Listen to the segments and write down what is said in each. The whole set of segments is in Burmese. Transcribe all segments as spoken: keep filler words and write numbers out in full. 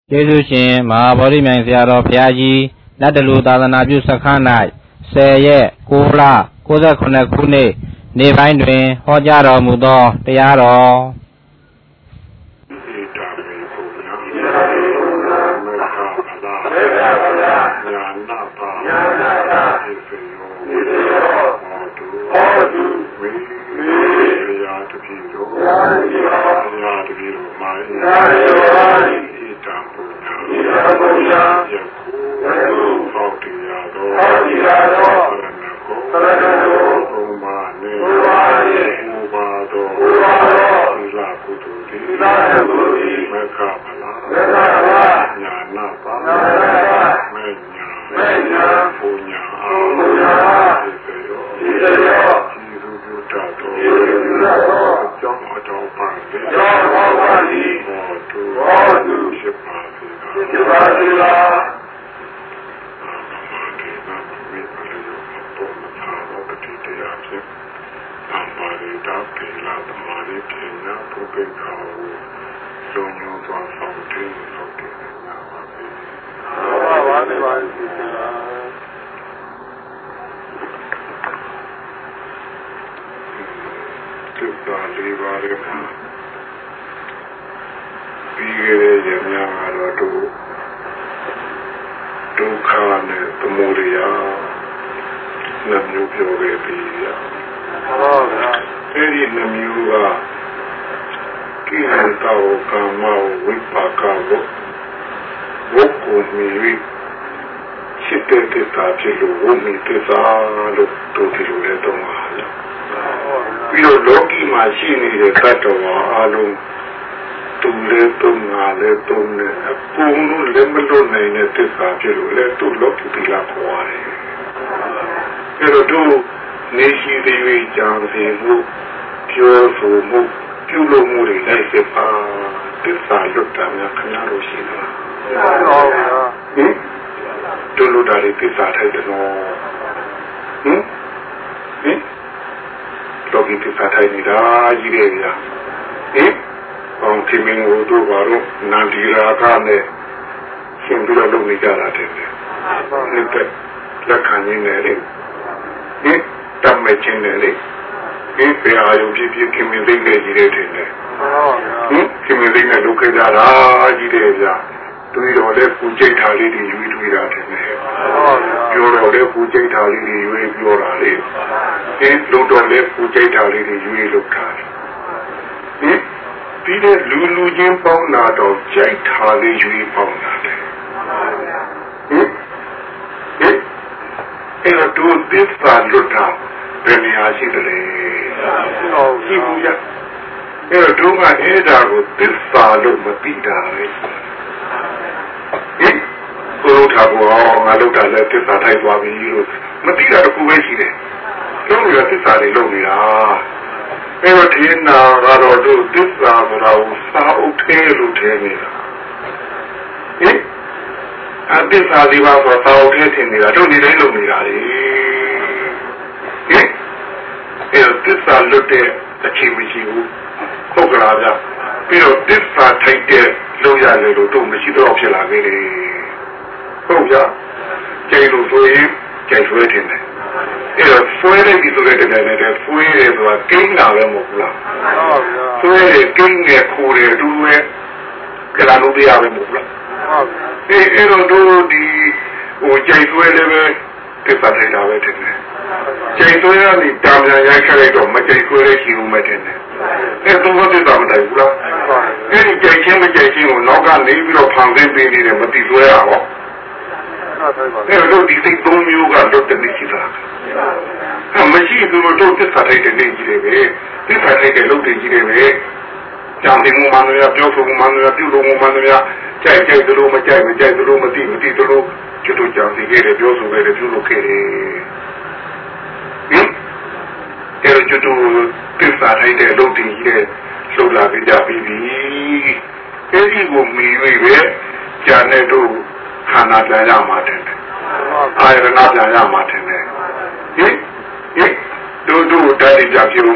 ကျေးဇူးရှင်မဟာဗောဓိမြိုင်ဆရာတော်ဘုရားကြီးလက်တလူသာသနာပြုစခန်း၌ဆယ်ရက်ကိုးလကိုးဆယ်ခုနှစ်ခုနှစ်နေ့ပိုင်းတွင်ဟောကြားတော်မူသောတရားတော်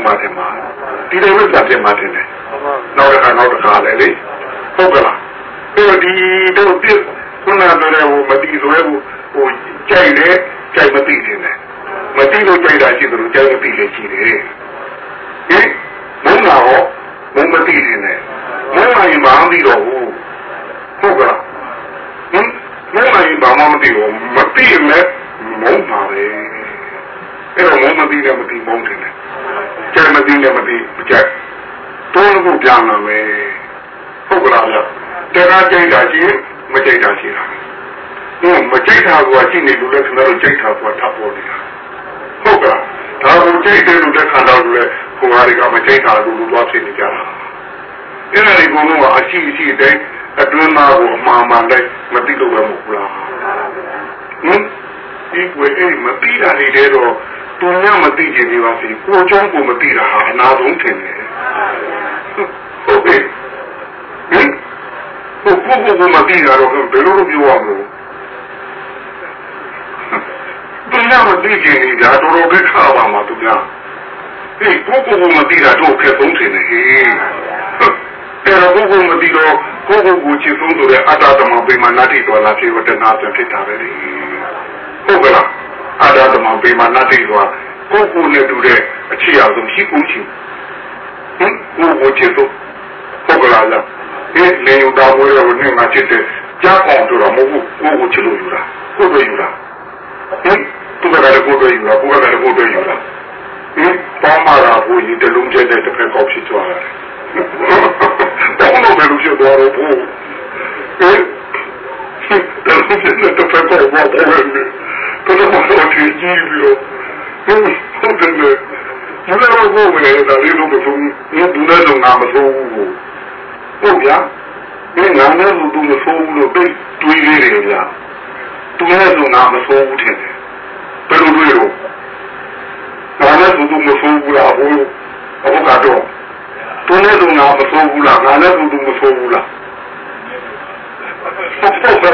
ဒီလိုပဲပြတ်ပြတ်မှတင်တယ်နောက်တစ်ခါနောက်တစ်ခါလည်းလေဟုတ်ကလားဒီတို့ပြခုနကလည်းဟိုမတိဆိုရဲဟိုကြိုက်တယ်ကြိုက်မသိနေတယ်မသိလို့ကြိုက်တာရှိတယ်လို့ကြိုက်မသိလေရှိတယ်ဟင်မုန်းတာဟောမုန်းမသိနေတယ်မုန်းရင်မအောင်ပြီးတော့ဘူးဟုတ်ကလားဟင်မုန်းရင်ဘာမှမသိဘူးမသိရင်လည်းမုန်းပါပဲအဲ့တော့မုန်းမသိလည်းမသိမုန်းတယ်ကြိုက်မသိလည်းမသိကြိုက်တိုးလို့ပြန်လာမယ်ဟုတ်ကလားတရားကြိုက်တာရှိမကြိုက်တာရှိတာဟင်းမကြိုက်တာကရှိနေလို့လည်းခင်ဗျားတို့ကြိုက်တာကထပ်ပေါ်နေတာဟုတ်ကဲ့ဒါကိုကြိုက်တယ်လို့တဲ့ခန္ဓာကိုလည်းကိုယ်ဟာတွေကမကြိုက်တာလို့လို့သွားဖြစ်နေကြတာအဲ့ဒါဒီကောင်ကအရှိရှိတဲ့အတွင်းသားကိုအမှန်မှန်တိုင်းမသိလို့ပဲမဟုတ်လားဟင်ဒီကွယ်အဲ့မသိတာနေတယ်တော့သူများမသိကြနေပါစေကိုယ်ကြောင့်ကိုမသိတာဟာအနာဆုံးထင်တယ်ဟုတ်ကဲ့ဟင်ကိုကိုကိုမသိတာတော့ဘယ်လိုပြောရမလဲသူများမသိကြနေတာတော်တော်ပဲခါပါမှာသူများဒီကိုကိုကိုမသိတာတော့ခက်ဆုံးထင်တယ်ဟေးအဲ့တော့ကိုကိုမသိတော့ကိုကိုကိုချစ်ဆုံးဆိုတဲ့အတ္တသမပိမနာတိတော်လာပြေဝတ္တနာပြန်ဖြစ်တာပဲလေဟုတ်ကလားအတ္တသမပိမနာတိတော်ကိုကိုနဲ့တူတဲ့အချစ်အဆုံးရှိကုန်ချင်ဟင်ကိုကိုချစ်ဆုံးဟုတ်ကလားလားဒီလေယူတော်ဝဲကိုနေမှာချစ်တဲ့ကြားအောင်တို့တော့မဟုတ်ဘူးကိုကိုချစ်လို့ယူတာကိုတို့ယူတာဟင်သူကလည်းကိုတို့ယူတာကိုကလည်းကိုတို့ယူတာဟင်ပေါင်းမာတာကိုဒီတလုံးကျတဲ့တစ်ဖက်ကောက်ဖြစ်သွားတယ်တောင်းလို့ဘယ်လိုဖြစ်သွားတော့ဘူးဟင်တလုံးကျတဲ့တစ်ဖက်ကောက်သွားတယ်တော်တော်တော့ကြည့်ပြီးတော့ဟင်ဟုတ်တယ်လေဒီလိုကိုဝင်နေတာလေးလို့မဆုံးဘူးဘူးလည်းတော့ငါမဆုံးဘူးဟုတ်ဗျာဒီငါနဲ့လူတို့မဆိုးဘူးလို့တွေးတွေးနေတယ်ဗျာသူနဲ့လူငါမဆိုးဘူးထင်တယ်ဘယ်လိုတွေးလို့ငါနဲ့လူတို့မဆိုးဘူးလားဘူးအခုကတော့သူနဲ့လူငါမဆိုးဘူးလားငါနဲ့လူတို့မဆိုးဘူးလားဟုတ်ငါ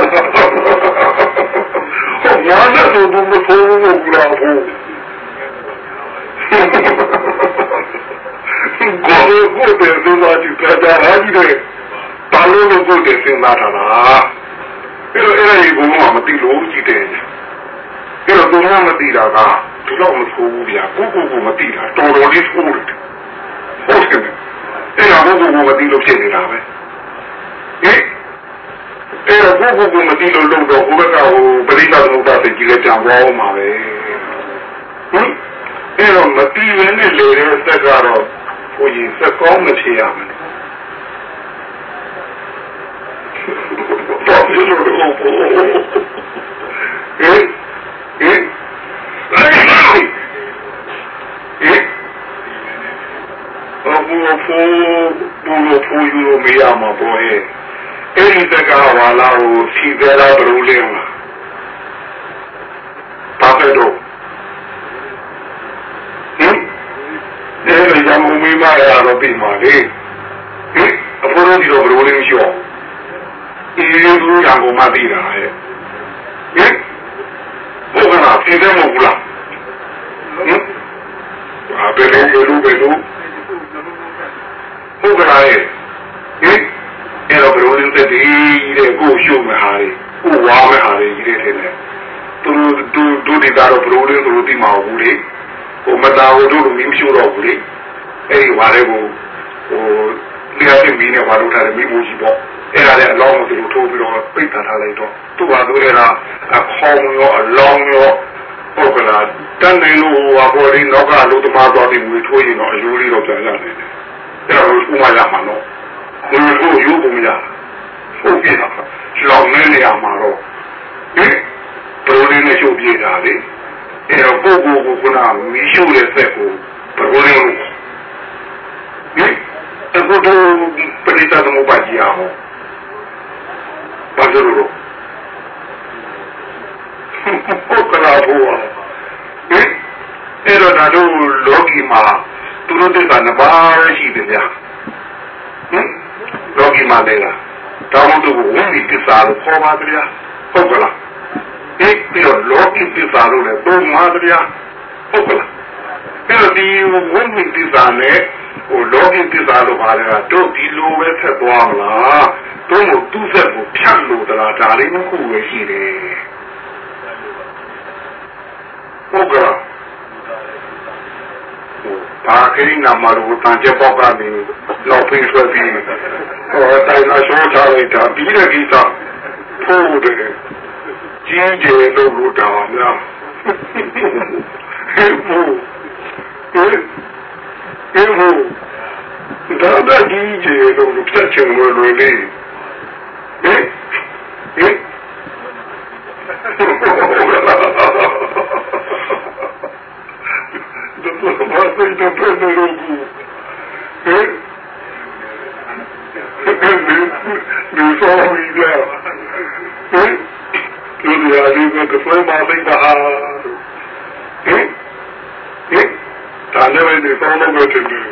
နဲ့လူတို့မဆိုးဘူးလားဘူးကိုယ်ကိုယ်တဲ့သူလာကြည့်ကြတာဟာဒီလေဘာလို့လို့ကိုယ်တည်းစဉ်းစားတာလားအဲ့တော့အဲ့ဒီဘုံကမသိလို့ကြည့်တယ်အဲ့တော့ဘုံကမသိတာကဒီတော့မဆိုးဘူးဗျာကိုကိုကိုမသိတာတော်တော်လေးဆိုးတယ်ဟုတ်တယ်အဲ့တော့ဘုံကမသိလို့ဖြစ်နေတာပဲဟင်အဲ့တော့ကိုကိုကိုမသိလို့လို့တော့ဘုရားကဟိုပရိသတ်သမုပ္ပါဒ်ကြီးလည်းကြံသွားအောင်ပါပဲဟင်အဲ့တော့မသိရင်လည်းလေတဲ့စက်ကတော့ဘုရားစက်ကောင်းမဖြစ်ရမယ်တော့ဒီလိုတော့ဟင်ဟင်ဟင်ဟင်အဘူဖူဘူလိုဖူယူလိုမရမှာပေါ့ဟဲ့အဲ့ဒီတက္ကဝါလာကိုစီးကြတာဘလို့လဲလားဘာပဲတော့ဟင်အဲ့ဒီကြောင့်မမေးမရတော့ပြီမှာလေဟင်အဖိုးတို့ဒီတော့ဘလို့လဲမရှိအောင်ဒီလိုလိုရံကိုမသိတာဟဲ့ဟင်ဘုရားပြင်တယ်မဟုတ်လားဟင်ဘာပဲလို့ဘယ်လိုဘယ်လိုဘုရားရဲ့ဟင်အဲ့တော့ဘယ်လိုလဲတဲ့ဒီတဲ့ကိုရှုမဟာလေကိုဝါမဟာလေကြီးတဲ့တဲ့သူသူသူဒီကတော့ဘယ်လိုလဲသူဒီမှာဘူးလေဟိုမသားဟိုတို့လိုမင်းမရှိတော့ဘူးလေအဲ့ဒီဝါလေးကိုဟိုလျှက်ပြီးမင်းနဲ့ဝါလို့ထားတယ်မိမိုးကြီးပေါ့အဲ့ဒါလည်းအလောင်းကိုသူတို့ထိုးပြီးတော့ပိတ်ထားထားလိုက်တော့သူ့ဟာသူအဲ့ဒါအခေါင်းရောအလောင်းရောဟုတ်ကလားတန်းနေလို့ဟိုအပေါ်လေးနောက်ကလို့တမတော်ဒီမွေထိုးရင်တော့အယိုးလေးတော့ပြန်ရတယ်အဲ့ဒါကိုဥမာရမှာတော့ဘယ်လိုယူဖို့မရဟုတ်ပြီလားလောင်းနေရမှာတော့ဟင်ဘယ်လိုလဲရှုပ်ပြေးတာလေအဲ့တော့ကိုကိုကိုကမီးရှို့တဲ့ဆက်ကိုဘယ်လိုလဲဟင်အခုတို့ပရိသတ်သမုပ္ပါဒ်ကြီးအောင်ဘာလို့လို့ဟုတ်ကလားဘောဟင်အဲ့တော့ဒါတို့လောကီမှာသူတို့တွေကနှစ်ပါးရှိတယ်ဗျာဟင်လောကီမှာလေလားတောင်းတို့ဝိနည်းပစ္စာလို့ခေါ်ပါဗျာဟုတ်ကလားဒီပြီးတော့လောကီပစ္စာလို့လည်းသုံးပါဗျာဟုတ်ကလားအဲ့တော့ဒီဝိနည်းပစ္စာနဲ့ဟိုလောကီပစ္စာလို့ပါလေကတို့ဒီလိုပဲဆက်သွားမလားတို့မို့သူ့ဆက်ကိုဖြတ်လို့တလားဒါလေးနှစ်ခုပဲရှိတယ်ဟုတ်ကဲ့ဘာကိရိနာမှာတော့တန်ချက်ပေါက်ကနေလောက်ဖိဆွဲပြီးဟောတိုင်လာရှောချလိုက်တာပြီးတဲ့ကိစ္စဖို့တယ်ကျင်းကျဲလို့လို့တောင်းများဟဲ့ဘူးဟဲ့ဟဲ့ဘူးဒါဒါကြီးကျဲလို့ဖြတ်ချင်လို့လို့လေဟဲ့ဟဲ့တော့ဘာသိတဲ့ပြန်လို့ဟဲ့ဒီဆိုရီလာဟဲ့ဒီရည်ရည်ကဆွေးမသိတာဟဲ့ဟဲ့ဒါလည်းဒီဆောင်လို့တယ်ဒီ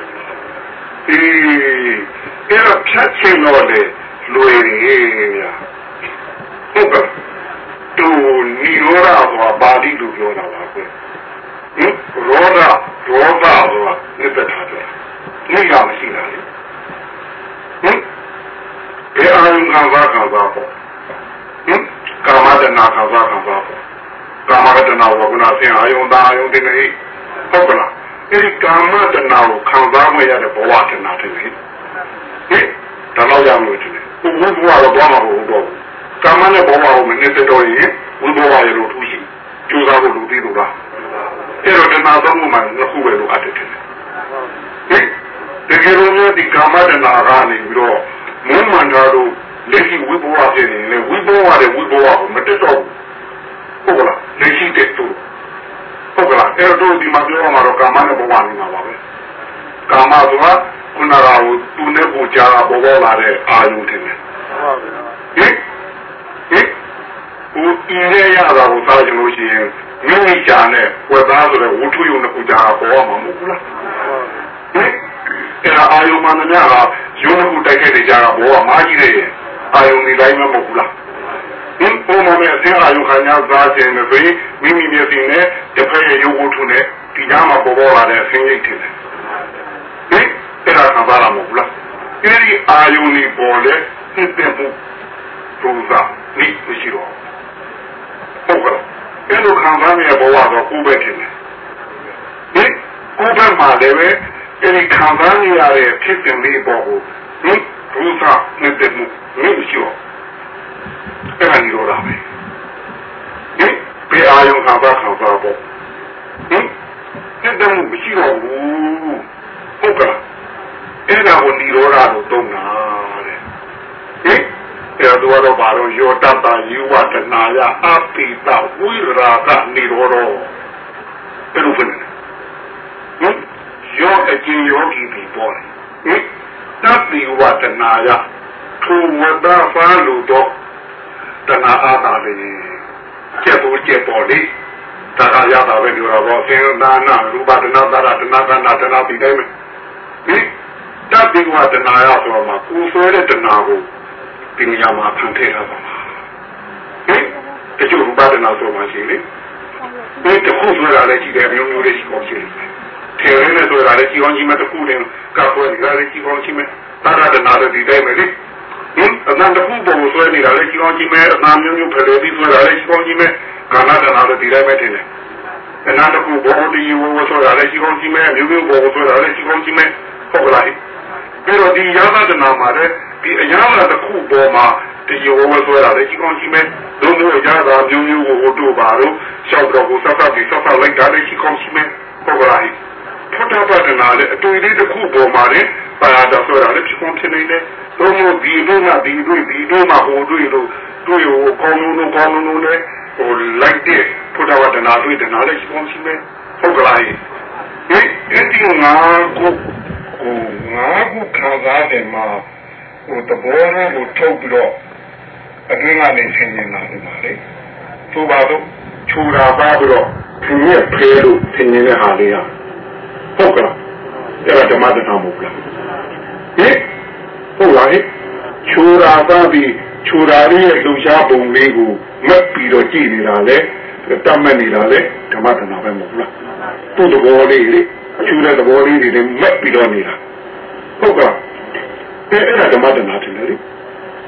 အဲ့တော့ဖြတ်ချင်တော့လေလွယ်ရည်ဟုတ်ကဲ့တူနီရောရာဘာပါဠိလိုပြောတာပါကွဟင်ရောရာရောတာဆိုတာနှစ်သက်တာတယ်နေရမရှိတာလေဟင်ဘယ်အာရုံခံစားခံစားပေါ့ဟင်ကာမတဏခံစားခံစားပေါ့ကာမတဏဝကနာဆင်အာယုံတာအာယုံတင်နေဟုတ်ကလားအဲဒီကာမတဏကိုခံစားမရတဲ့ဘဝတဏတယ်ဟင်ဟင်ဒါတော့ရမလို့ဒီဘုဘဘဝတော့ဘာမှမဟုတ်တော့ကာမနဲ့ဘဝကိုမနစ်သက်တော့ရင်ဝိဘဝရလို့ထူးရှိကြိုးစားဖို့လူသိလို့လားအဲ့တော့တဏှာသုံးခုမှနှစ်ခုပဲလို့အပ်တယ်ဟင်တကယ်လို့များဒီကာမတဏှာကနေပြီးတော့မုန်းမှန်တာတို့လက်ရှိဝိဘဝဖြစ်နေလေဝိဘဝတဲ့ဝိဘဝကိုမတက်တော့ဘူးဟုတ်လားလက်ရှိတဲ့သူဟုတ်ကလားအဲ့တော့ဒီမှာပြောမှာတော့ကာမနဲ့ဘဝနေမှာပါပဲကာမဆိုတာခုနကဟိုသူနဲ့ပူကြတာပေါ်ပေါ်လာတဲ့အာယုထင်တယ်ဟုတ်ပါဘူးဟင်ဟင်ဟိုအင်းရရတာကိုသားကြလို့ရှိရင်မိမိကြာနဲ့ဝက်သားဆိုတဲ့ဝုထုယုံနဲ့ပူကြတာပေါ်မှာမဟုတ်ဘူးလားဟင်အဲ့ဒါအာယုမှန်တယ်များကရုံးခုတိုက်ခဲ့နေကြတာဘောကမားကြီးတယ်အာယုနေတိုင်းမဟုတ်ဘူးလားဟင်ပုံမှန်နဲ့အသေးအာယုခံရသားခြင်းနဲ့ဆိုရင်မိမိမျက်စိနဲ့တစ်ဖက်ရဲ့ရုပ်ဝုထုနဲ့ဒီကြားမှာပေါ်ပေါ်လာတဲ့အဆင်းရိပ်ထင်တယ်ဟင်အဲ့ဒါခံစားရမဟုတ်ဘူးလားအဲ့ဒီအာယုနေပေါ်လေသိတဲ့မှုဒုစရနိမရှိတော့ဟုတ်ကဲ့အဲ့လိုခံစားရတဲ့ဘဝတော့ကိုယ်ပဲထင်တယ်ဟင်ကိုယ်ပဲမှာလည်းပဲအဲဒီခံစားနေရတဲ့ဖြစ်စဉ်လေးပေါ်ကိုဟင်ဒုစရနေတဲ့မှုမရှိတော့အဲ့ဒါနေတော့လားပဲဟင်ဘယ်အာယုခံစားခံစားပေါ့ဟင်တဲ့မှုမရှိတော့ဘူးဟုတ်ကဲ့အဲ့ဒါကိုនិရောဓလို့သုံးတာတဲ့ဟင်အဲ့တော့တော့ဘာလို့ယောတတယူဝတနာယအပိတဝိရာကនិရောဓအဲ့လိုဖြစ်နေဟင်ယောအကျဉ်ယောဂီပြီးပေါ်တယ်ဟင်တပိဝတနာယထူဝတ္တဖာလို့တော့တဏှာအားသာလေကျက်ဖို့ကျက်ပေါ်လေတဏှာရတာပဲပြောတော့သင်္သာနာရူပတဏှာတရတဏှာကနာတဏှာပြီးတိုင်းမယ်ဟင်တပိဝတနာယဆိုတော့မှာကိုယ်ဆွဲတဲ့တဏှာကိုဒီနေရာမှာဖန်ထည့်ထားပါမှာဟင်တချို့ရူပတဏှာဆိုမှရှိလေဒီတခုဆွဲတာလည်းရှိတယ်မျိုးမျိုးလေးရှိကောင်းရှိတယ်ထေရနဲ့ဆိုတာလည်းကြီးကောင်းကြီးမဲ့တခုနဲ့ကပ်ပွဲနေတာလည်းကြီးကောင်းကြီးမဲ့သာရတနာလည်းဒီတိုင်းပဲလေဟင်အနန္တခုဘုံဆွဲနေတာလည်းကြီးကောင်းကြီးမဲ့အနာမျိုးမျိုးဖယ်လို့ပြီးဆွဲတာလည်းကြီးကောင်းကြီးမဲ့ကာလတနာလည်းဒီတိုင်းပဲထင်တယ်အနန္တခုဘုံဒီဝဝဆွဲတာလည်းကြီးကောင်းကြီးမဲ့မျိုးမျိုးဘုံဆွဲတာလည်းကြီးကောင်းကြီးမဲ့ဟုတ်ကလားပြီးတော့ဒီယာသတနာမှာလည်းဒီအရာလာတစ်ခုပေါ်မှာဒီဝဝဆွဲတာလည်းကြီးကောင်းကြီးမဲ့လုံးဝအရာသာမျိုးမျိုးကိုဟိုတို့ပါတော့ရှောက်တော့ကိုစသပြီးစသလိုက်တာလည်းကြီးကောင်းကြီးမဲ့ဟုတ်ကလားဖတ်တာပါနာလေအတူလေးတစ်ခုပေါ်မှာလေပါရတာဆိုတာလေဖြစ်ကုန်ဖြစ်နေတယ်။တော့မို့ဒီတို့ကဒီတို့ဒီတို့မှဟိုတို့တို့တို့ရောကောင်းလို့ကောင်းလို့လေဟိုလိုက်တဲ့ဖတ်တာပါနာတွေ့တယ်နားလေဖြစ်ကုန်ရှိမယ်ဟုတ်ကလား။ဒီအဲ့ဒီငါကိုဟိုငါကိုခံစားတယ်မှာဟိုတဘောလေးကိုထုတ်ပြီးတော့အတွင်းကနေဆင်းနေတာဒီမှာလေ။သူပါတော့ခြူတာပါပြီးတော့ဒီရဲ့ဖဲလို့ဆင်းနေတဲ့ဟာလေးอ่ะဟုတ်ကဲ့အဲ့ဒါဓမ္မတဏှာမဟုတ်လားဟင်ဟုတ်လားခြူရာပါပြီးခြူရာလေးရဲ့လှူရှားပုံလေးကိုမက်ပြီးတော့ကြည့်နေတာလေတတ်မဲ့နေတာလေဓမ္မတဏှာပဲမဟုတ်လားသူ့သဘောလေးလေအခြူတဲ့သဘောလေးတွေမက်ပြီးတော့နေတာဟုတ်ကဲ့အဲ့ဒါဓမ္မတဏှာတင်တယ်လေဟ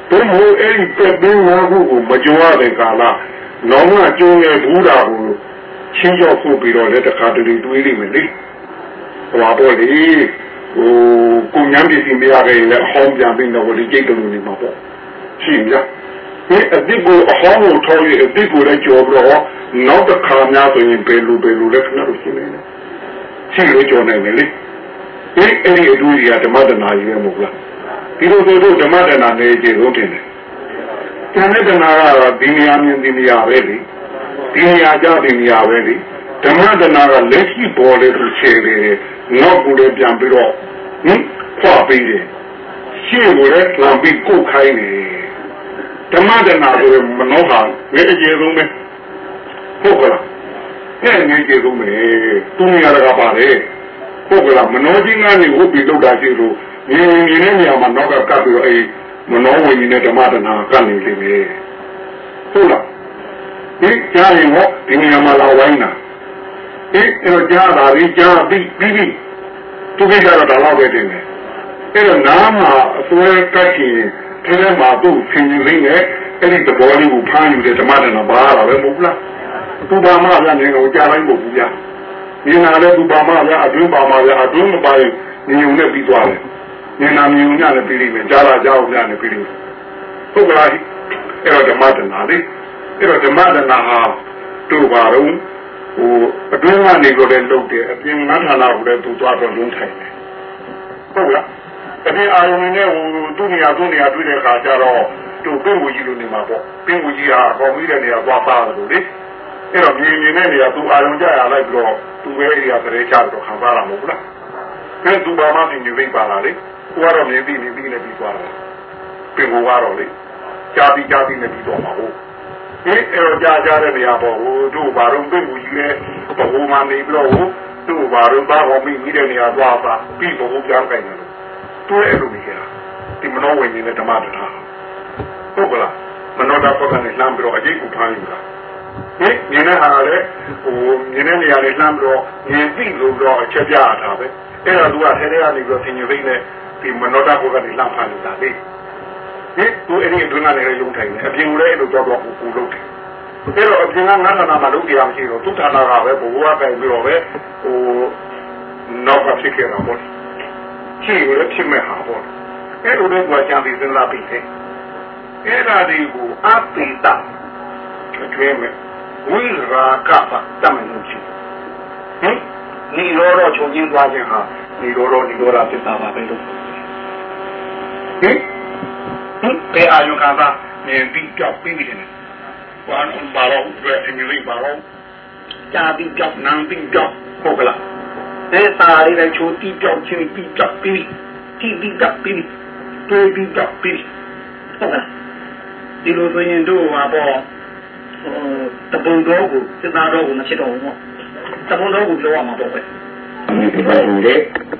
တို့မို့အဲ့ဒီတက်ပင်းဝါခုကိုမကြွားတဲ့ကာလနောင်ကကျိုးရဲ့ဘူးတာကိုချင်းရောက်ဖို့ပြီးတော့လည်းတခါတလေတွေးလိမ့်မယ်လေဟောတော့လေဟိုကိုညံပစ္စည်းမရခဲ့ရင်လည်းအဟောင်းပြန်ပြီးတော့ဒီကြိတ်ကလေးနေမှာပေါ့ရှိမလားဒီအတိတ်ကိုအဟောင်းကိုထောက်ရအတိတ်ကိုလည်းကြော်ပြီးတော့နောက်တစ်ခါများဆိုရင်ဘယ်လိုဘယ်လိုလဲခဏလို့ရှိနေတယ်ရှိလို့ကြော်နိုင်တယ်လေဒီအဲ့ဒီအတူကြီးကဓမ္မတနာကြီးပဲမဟုတ်လားဒီလိုဆိုတော့ဓမ္မတနာနေကြဆုံးတင်တယ်ကျန်တဲ့တနာကတော့ဒီနေရာမြင်ဒီနေရာပဲလေဒီနေရာကြောင့်ဒီနေရာပဲလေဓမ္မတနာကလက်ရှိပေါ်လေသူချေတယ်နောက်ကိုလည်းပြန်ပြီးတော့ဟင်ဖွာပြီးတယ်ရှေ့ကိုလည်းလမ်းပြီးကုတ်ခိုင်းတယ်ဓမ္မတနာဆိုရင်မနှောပါငယ်အကျေဆုံးပဲဟုတ်ကလားအဲ့ငယ်ကျေဆုံးပဲသူနေရာကပါလေဟုတ်ကလားမနှောချင်းကနေဟုတ်ပြီးလောက်တာရှိလို့ငယ်ငယ်နဲ့နေရာမှာနောက်ကကပ်ပြီးတော့အဲ့မနှောဝင်နေတဲ့ဓမ္မတနာကနေလိမ့်မယ်ဟုတ်လားဒီကြားရင်ဟောဒီနေရာမှာလာဝိုင်းတာအေးအဲ့တော့ကြားတာပြီးကြားပြီးပြီးပြီးသူကိစ္စတော့ဒါတော့ပဲတင်တယ်အဲ့တော့နားမှာအစွဲကတ်ကြည့်ထဲထဲမှာသူ့ဆင်ញင်ရင်းနဲ့အဲ့ဒီသဘောလေးကိုဖမ်းယူတဲ့ဓမ္မတနာပါတာပဲမဟုတ်လားသူပါမဗျာနေကိုကြားလိုက်မဟုတ်ဘူးဗျာမြင်လာတဲ့သူပါမဗျာအတွင်းပါမဗျာအတွင်းမပါရင်မြင်ုံနဲ့ပြီးသွားတယ်မြင်နာမြင်ုံညနဲ့ပြီးလိမ့်မယ်ကြားလာကြားအောင်ညနဲ့ပြီးလိမ့်မယ်ဟုတ်ကလားအဲ့တော့ဓမ္မတနာလေးအဲ့တော့ဓမ္မတနာဟာတို့ပါတော့ဟိုအတွင်းကနေကိုလည်းလုပ်တယ်အပြင်ငန်းဌာနကိုလည်းသူသွားတော့လုံးထိုင်တယ်ဟုတ်လားအပြင်အာရုံနဲ့ဟိုသူ့နေရာသူ့နေရာတွေ့တဲ့အခါကျတော့သူပင်ဝကြီးလိုနေမှာပေါ့ပင်ဝကြီးဟာအပေါ်မိတဲ့နေရာသွားပါလို့လေအဲ့တော့မြင်မြင်တဲ့နေရာသူအာရုံကြရလိုက်ပြီးတော့သူပဲနေရာပရိချတော့ခံစားရမှာမဟုတ်လားအဲသူဘာမှမမြင်သိပါလားလေကိုကတော့မြင်ပြီးမြင်ပြီးနဲ့ပြီးသွားတယ်ပင်ကိုကတော့လေကြားပြီးကြားပြီးနဲ့ပြီးတော့မှာဟုတ်ဒီအဲ့တော့ကြားကြားတဲ့နေရာပေါ့ဟိုတို့ဘာလို့ပင်ဝကြီးလဲဘဝမှာနေပြီးတော့ဟိုတို့ဘာလို့ဘာဟောမိမိတဲ့နေရာသွားပါပြီးဘဝပြန်ကြိုင်တယ်တွေ့အဲ့လိုနေရဒီမနောဝိညာဉ်နဲ့ဓမ္မတရားဟုတ်ကလားမနောတာပတ်ကနေလှမ်းပြီးတော့အကျိတ်ကိုဖမ်းယူတာဟင်မြင်တဲ့ဟာလည်းဟိုမြင်တဲ့နေရာလေးလှမ်းပြီးတော့မြင်သိလို့တော့အချက်ပြရတာပဲအဲ့တော့သူကထဲထဲကနေပြီးတော့သင်္ကြန်သိနဲ့ဒီမနောတာပတ်ကနေလှမ်းဖမ်းနေတာလေဟင်သူအဲ့ဒီအတွင်းကနေရုံထိုင်နေအပြင်ကလည်းအဲ့လိုတော့တော့ကိုလုပ်တယ်အဲ့တော့အပြင်ကငါးဌာနမှာလုပ်ကြရမရှိတော့သူဌာနကပဲဘဝကပြန်ပြီးတော့ပဲဟိုနောက်ကဖြစ်ခဲ့တာပေါ့ရှိရတဲ့ဖြစ်မဲ့ဟာပေါ့အဲ့လိုတော့ကြံပြီးစဉ်းစားပြီးတယ်အဲ့ဒါတွေကိုအပိတကျွေးမယ်ဝိရာကပတမလို့ရှိဟင်ဒီလိုတော့ချုပ်ချင်းသွားခြင်းဟာဒီလိုတော့ဒီလိုလားဖြစ်တာပါပဲလို့ဟင်ဟင်ဘယ်အာယုကသာမြင်ပြီးကြောက်ပြီးနေတယ်ဘာလို့ဘာလို့ဘယ်အင်းကြီးဘာလို့ကြာပြီးကြောက်နန်းပြီးကြောက်ဟုတ်ကလားအဲစာလေးလည်းချိုးတီးကြောက်ချင်းပြီးကြောက်ပြီးတီးပြီးကြောက်ပြီးတွေးပြီးကြောက်ပြီးဟုတ်ကဲ့ဒီလိုဆိုရင်တို့ဟာပေါ့တပုံတော်ကိုစသားတော်ကိုမချစ်တော့ဘူးပေါ့တပုံတော်ကိုပြောရမှာပေါ့ပဲဒီလိုလေ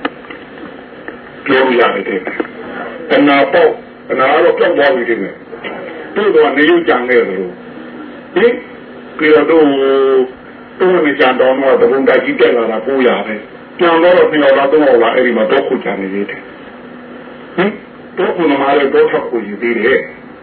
ပြောရမယ်တဲ့တဏှာပေါ့တဏှာတော့ကြောက်သွားပြီတဲ့တို့တော့နေရုပ်ကြံခဲ့တယ်လို့ဒီပြီးတော့တို့မကြံတော့တော့တပုံတိုက်ကြီးတက်လာတာပိုးရပဲကြံတော့တော့ပြောတော့တော့လာအဲ့ဒီမှာတော့ခုကြံနေသေးတယ်ဟင်တော့ခုနမှာလည်းတော့ထပ်ကိုယူသေးတယ်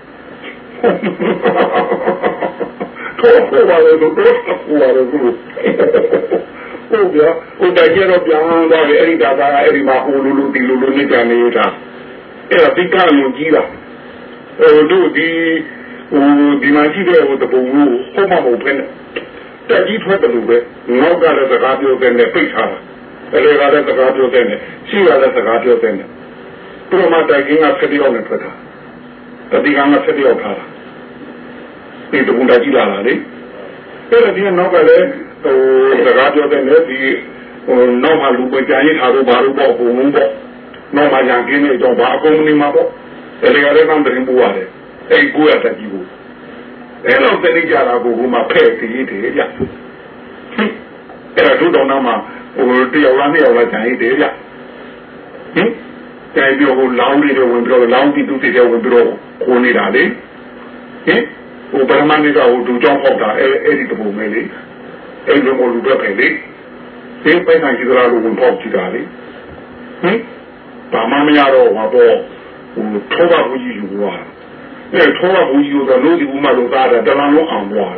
တော့ဟိုပါလို့တော့ဟိုပါလို့ဟုတ်ပြဟိုတိုက်ကြတော့ပြန်တော့လေအဲ့ဒီဒါကအဲ့ဒီမှာဟိုလူလူဒီလူလူနေကြနေတာအဲ့ဒါဒီကံကိုကြီးတာဟိုတို့ဒီဟိုဒီမှာရှိတဲ့ဟိုတပုံကိုဟိုမှမဟုတ်ဘဲနဲ့တက်ကြီးထွက်တယ်လို့ပဲငေါက်ကလည်းစကားပြောတဲ့နဲ့ပိတ်ထားတာအဲ့ဒီကလည်းစကားပြောတဲ့နဲ့ရှိရလည်းစကားပြောတဲ့နဲ့ပရမတိုင်ကဆက်ပြောနေထွက်တာတတိကံကဆက်ပြောထားတာဒီတပုံတကြီးလာတာလေအဲ့ဒါဒီနောက်ကလည်းဟိုစကားပြောတဲ့နဲ့ဒီဟိုနောက်မှလူပကြရင်ထားတော့ဘာလို့ပေါ့ဘုံလုံးပေါ့နောက်မှညာကင်းနေတော့ဘာအကုန်နေမှာပေါ့အဲ့ဒီကလည်းတော့တင်ပူရတယ်အဲ့ကိုရတဲ့ကြီးကိုအဲ့တော့တတိကြတာကိုဟိုမှာဖဲ့ပြီးတယ်ဗျအဲ့ဒါတို့တော့နောက်မှဟိုတယောက်လားနှစ်ယောက်လားဂျန်ရည်တယ်ဗျဟင်ကြိုင်ပြောဟိုလောင်းလေးတွေဝင်ပြီးတော့လောင်းပြီးသူတွေဝင်ပြီးတော့ခိုးနေတာလေဟင်ဟိုပရမဏိကဟိုဒူကြောင်းပေါက်တာအဲ့အဲ့ဒီတပုံပဲလေအဲ့လိုမျိုးလူတွေပဲလေဒီပိုင်ဆိုင်ကြည့်ကြလို့ဝင်ပေါက်ကြည့်တာလေဟင်ဘာမှမရတော့ဘာပေါ့ဟိုထောပါဘူးကြီးယူသွားဟအဲထောကဘူးကြီးတော့လို့ဒီဦးမလို့သားတာတလန်းလုံးအောင်သွား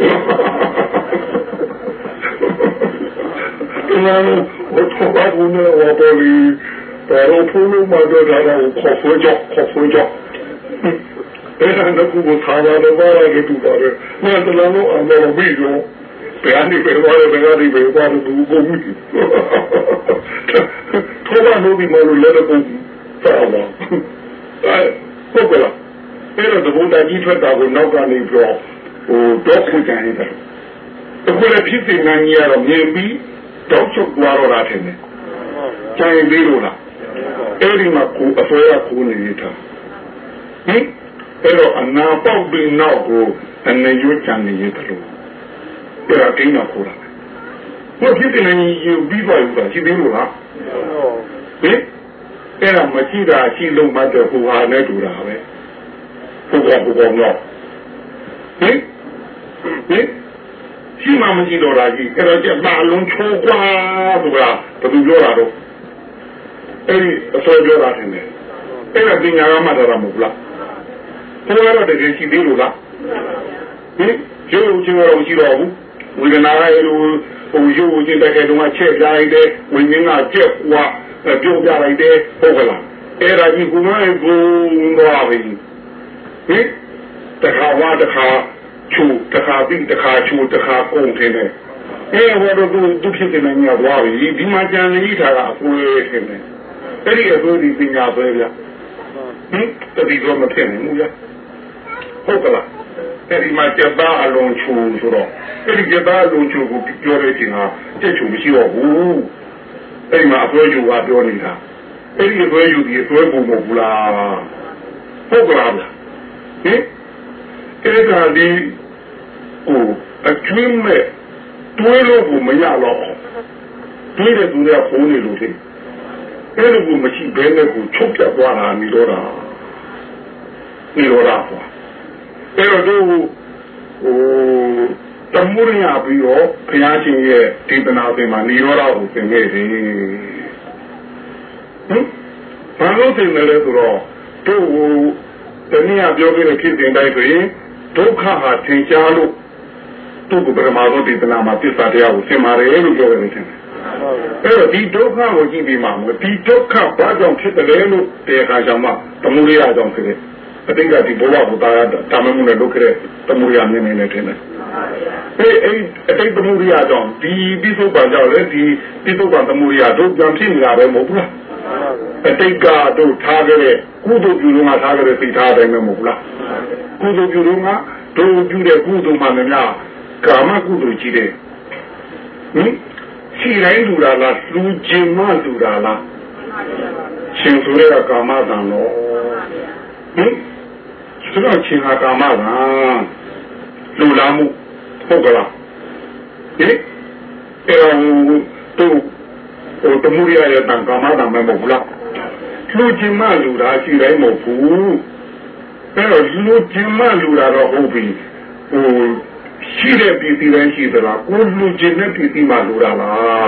တယ်တလန်းလုံးဟိုထောကဘူးနဲ့ဟောပေါ်ပြီးတော်ဖုန်းလုံးမတော့တာကိုခေါ်ဖွင့်ကြောခေါ်ဖွင့်ကြောအဲ့ဒါကကူကိုထားလာတော့ပါရတူပါတယ်ငါတလန်းလုံးအောင်တော့ပြီးတော့ဘယ်အနေပဲသွားလဲဘယ်ကနေပဲသွားလို့ဘူးကိုမှုထောကလို့ဒီမလို့လည်းတော့ဆောတော့အဲဟုတ်ကလားအဲ့တော့ဘုရားကြီးထွက်တာကိုနောက်ကနေပြောဟိုတော့ခွင့်ကြတယ်အခုလည်းဖြစ်နေနိုင်ရတော့မြင်ပြီးတော့ချုပ်သွားတော့တာထင်တယ်ကျန်ပြီးလို့လားအဲ့ဒီမှာကိုအစွဲရကိုနေနေတာဟင်အဲ့တော့အနာပေါက်ပြီးနောက်ကိုအနေရွတ်ကြံနေရတယ်လို့အဲ့ဒါကိန်းတော့ခေါ်တာဘုဖြစ်နေရင်ယူပြီးပါလို့ရှိသေးလို့လားဟင်အဲ့ဒါမရှိတာရှိလို့မှတဲ့ဟိုဟာနဲ့တူတာပဲဘုရားဘုရားတော့ဟင်ဟင်ရှိမှမရှိတော့တာကြီးအဲ့တော့ကျမလုံးချိုးကွာဆိုတာဘယ်သူပြောတာတော့အဲ့ဒီအစောပြောတာတယ်အဲ့ဒါပညာကမှတ်တာမဟုတ်လားဘုရားတော့တကယ်ရှိသေးလို့လားဟင်ရုပ်ချင်းရောရှိတော့ဘူးဝေဒနာရဲ့ဟိုဟိုရုပ်ချင်းတကယ်တော့ချက်ကြိုက်တယ်ဝိညာဉ်ကကြက်ကွာပြောပြလိုက်တယ်ဟုတ်ကလားအဲ့ဒါကြီးဘုရားရဲ့ဘုံသွားပြီဟင်တခါဝါတခါချူတခါပြီးတခါချူတခါကုန်တယ်အဲဟောတော့သူသူဖြစ်နေနေသွားပြီဒီမှာကြံနေထားတာအပွဲထင်တယ်အဲ့ဒီအစိုးဒီပညာပဲဗျဟင်တတိတော့မဖြစ်နိုင်ဘူးဗျဟုတ်ကလားအဲ့ဒီမှာကျက်သားအလုံးချူဆိုတော့အဲ့ဒီကျက်သားအလုံးချူကိုပြောရခြင်းဟာကျက်ချူမရှိတော့ဘူးအဲ့ဒီမှာအပွဲယူကပြောနေတာအဲ့ဒီအပွဲယူဒီအပွဲပုံမဟုတ်ဘူးလားဟုတ်ကလားဟင်အဲ့ဒါဒီကိုအကျွင်းမဲ့တွေးလို့ကိုမရတော့တွေးတဲ့သူတွေကပုံနေလို့သိအဲ့လိုကိုမရှိဘဲနဲ့ကိုချုပ်ပြသွားတာနေတော့တာနေတော့တာပေါ့အဲ့တော့သူဟိုတမှုရပြီးတော့ဘုရားရှင်ရဲ့ဒေသနာပင်မှာနေတော့တာကိုသင်ခဲ့တယ်ဟင်ဘာလို့သင်လဲဆိုတော့သူဟိုတနည်းအားပြောခဲ့တဲ့ဖြစ်စဉ်တိုင်းဆိုရင်ဒုက္ခဟာသင်ကြားလို့သူ့ကိုပရမသောဒေသနာမှာသစ္စာတရားကိုသင်ပါတယ်လို့ပြောရတယ်ထင်တယ်အဲ့တော့ဒီဒုက္ခကိုကြည့်ပြီးမှဒီဒုက္ခဘာကြောင့်ဖြစ်တယ်လို့တရားခါကြောင့်မှတမှုရိယကြောင့်ဖြစ်တယ်အတိတ်ကဒီဘဝကိုတာတာမမှုနဲ့လုပ်ခဲ့တဲ့တမှုရိယမြင်နေတယ်ထင်တယ်အဲ့အဲ့အတိတ်တမှုရိယကြောင့်ဒီပိဿုပံကြောင့်လေဒီပိဿုပံတမှုရိယတို့ကြောင့်ဖြစ်နေတာပဲမဟုတ်ဘူးလားအတိတ်ကတို့ထားခဲ့တဲ့ကုသိုလ်ပြုလို့ငါထားခဲ့တဲ့သိထားတယ်မဟုတ်ဘူးလားကုသိုလ်ပြုလို့ငါတို့ပြုတဲ့ကုသိုလ်မှလည်းများကာမကုသိုလ်ကြီးတယ်ဟင်ရှိတိုင်းလူတာလားလူချင်းမလူတာလားရှင်ဆိုရကာမတန်တော့ဟင်ဆိုတော့ရှင်ဟာကာမတန်လူလာမှုဟုတ်ကလားဟင်အဲ့တော့တို့ဟိုတမှုရရဲ့တန်ကာမတန်မဟုတ်ဘူးလားလူချင်းမလူတာရှိတိုင်းမဟုတ်ဘူးအဲ့တော့လူချင်းမလူတာတော့ဟုတ်ပြီဟိုရှိတဲ့ပြည်ပြည်တိုင်းရှိသလားကိုလူချင်းတဲ့ပြည်ပြည်မှာလူတာလား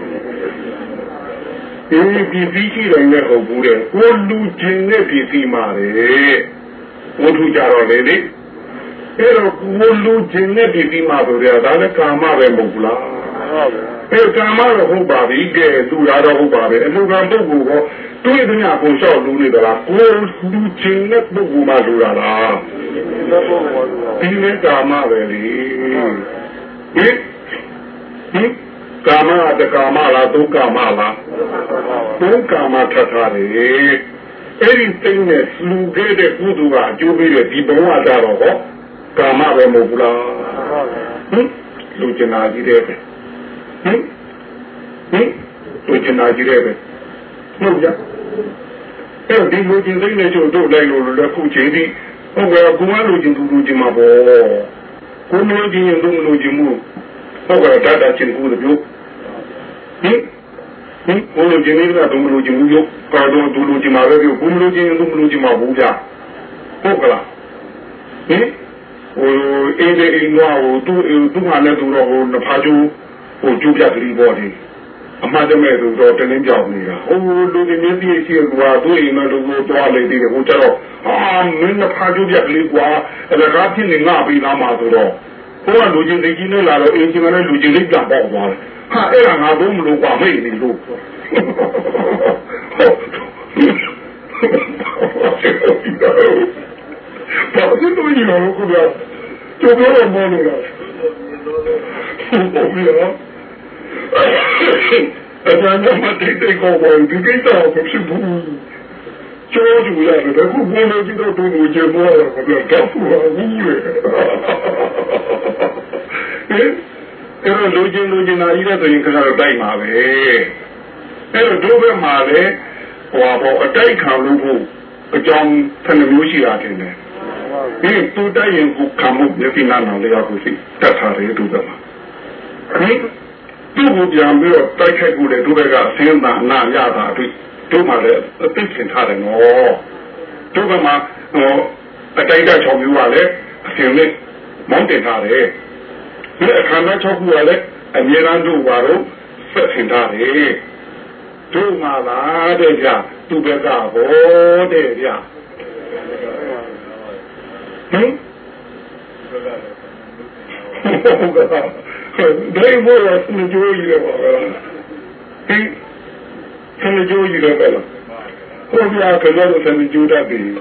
ဒီပြည်ပြည်ရှိတိုင်းလည်းဟုတ်ဘူးတဲ့ကိုလူချင်းတဲ့ပြည်ပြည်မှာလေဝတ္ထုကြတော့လေလေအဲ့တော့ကိုလူချင်းတဲ့ပြည်ပြည်မှာဆိုတော့ဒါလည်းကာမပဲမဟုတ်ဘူးလားအဲ့ကာမတော့ဟုတ်ပါပြီကဲသူရတော့ဟုတ်ပါပဲအမှုကံပုဂ္ဂိုလ်ကတွေးသမျှကိုလျှောက်လူနေသလားကိုလူချင်းတဲ့ပုဂ္ဂိုလ်မှလူတာလားဒီနဲ့ကာမပဲလေဟင်ဟင်ကာမတကာမလားဒုက္ခမလားဒုက္ခမထထားတယ်အဲ့ဒီသိတဲ့လူခဲ့တဲ့ကုသိုလ်ကအကျိုးပေးတဲ့ဒီဘဝကြတော့ဟောကာမပဲမဟုတ်ဘူးလားဟင်လူကျင်နာကြီးတဲ့ဟင်ဟင်လူကျင်နာကြီးတဲ့ဟုတ်ကြအဲ့ဒီလူကျင်သိတဲ့ကျိုးတို့လိုက်လို့လည်းခုချိန်ဒီဟုတ်ကဲ့ကိုမလူကျင်သူလူကျင်မှာပေါ့ကိုမလူကျင်ရင်သူမလူကျင်မှုဟုတ်ကဲ့တတ်တာချင်းကိုတို့ဟင်ဟင်ကိုလူကျင်နေတာသူမလူကျင်ဘူးရောကာတော့သူလူကျင်မှာပဲကိုမလူကျင်ရင်သူမလူကျင်မှာဘူးကြဟုတ်ကလားဟင်ဟိုအေးတဲ့အိမ်ကဟိုသူသူမှလည်းသူတော့ဟိုနှဖာကျူဟိုကျူပြကလေးပေါ့ဒီဟအမှားတမဲ့ဆိုတော့တင်းင်းကြောက်နေတာဟိုလူကြီးမျက်စိရှိကွာသူ့အိမ်မှာလူကိုသွားလေသေးတယ်ဟိုကျတော့အာမင်းကဖားကြည့်ပြကလေးကွာအဲ့ဒါကဖြစ်နေငါပြီးသားမှာဆိုတော့ဟိုကလူကြီးလေးကြီးနဲ့လာတော့အင်းကြီးကလည်းလူကြီးလေးပြန်ပေါက်သွားတယ်ဟာအဲ့ဒါငါတို့မလို့ကွာမိတ်နေလို့ဘာလို့တို့ညီမတို့ကကျိုးပြောမလို့လားဟုတ်ပြီနော်အဲ့ဒါမှမတိတ်တိတ်ကောပေါ်ဒီကိစ္စကိုဖြစ်ဘူးကျိုးကြည့်ရတယ်ခုဘယ်လိုကြည့်တော့တို့ကိုကျေမောတော့တော့ဖူဟာဘူးလေအဲ့တော့လူချင်းလူချင်းနာကြီးတဲ့ဆိုရင်ခဏတော့တိုက်မှာပဲအဲ့တော့တို့ဘက်မှာလည်းဟိုပေါ့အတိုက်ခံလို့ဖို့အကြောင်းဆယ်မျိုးရှိတာတင်တယ်ဒီတူတိုက်ရင်ကိုခံမှုမျက်စိနာနာလေးရကိုစီတက်ထားတယ်တို့ဘက်မှာဟင်သူ့ကိုပြန်ပြီးတော့တိုက်ခိုက်ကိုလည်းတို့ဘက်ကအစင်းသာအနာရတာတွေ့တို့မှလည်းအသိချင်ထားတယ်နော်တို့ဘက်မှာဟိုအတိုက်တဲ့၆မျိုးကလည်းအစင်းနဲ့မောင်းတင်ထားတယ်ဒီအခါနဲ့၆ခုကလည်းအမြဲတမ်းတို့ပါတော့ဆက်ထင်ထားတယ်တို့မှလားတဲ့ကြသူ့ဘက်ကဟောတဲ့ကြဟင်ဟုတ်ကဲ့ဒါဘောရစနေကြိုးကြီးတော့ပါလားဟင်စနေကြိုးကြီးတော့ပါလားဟိုပြာကလည်းစနေကြိုးတတ်တယ်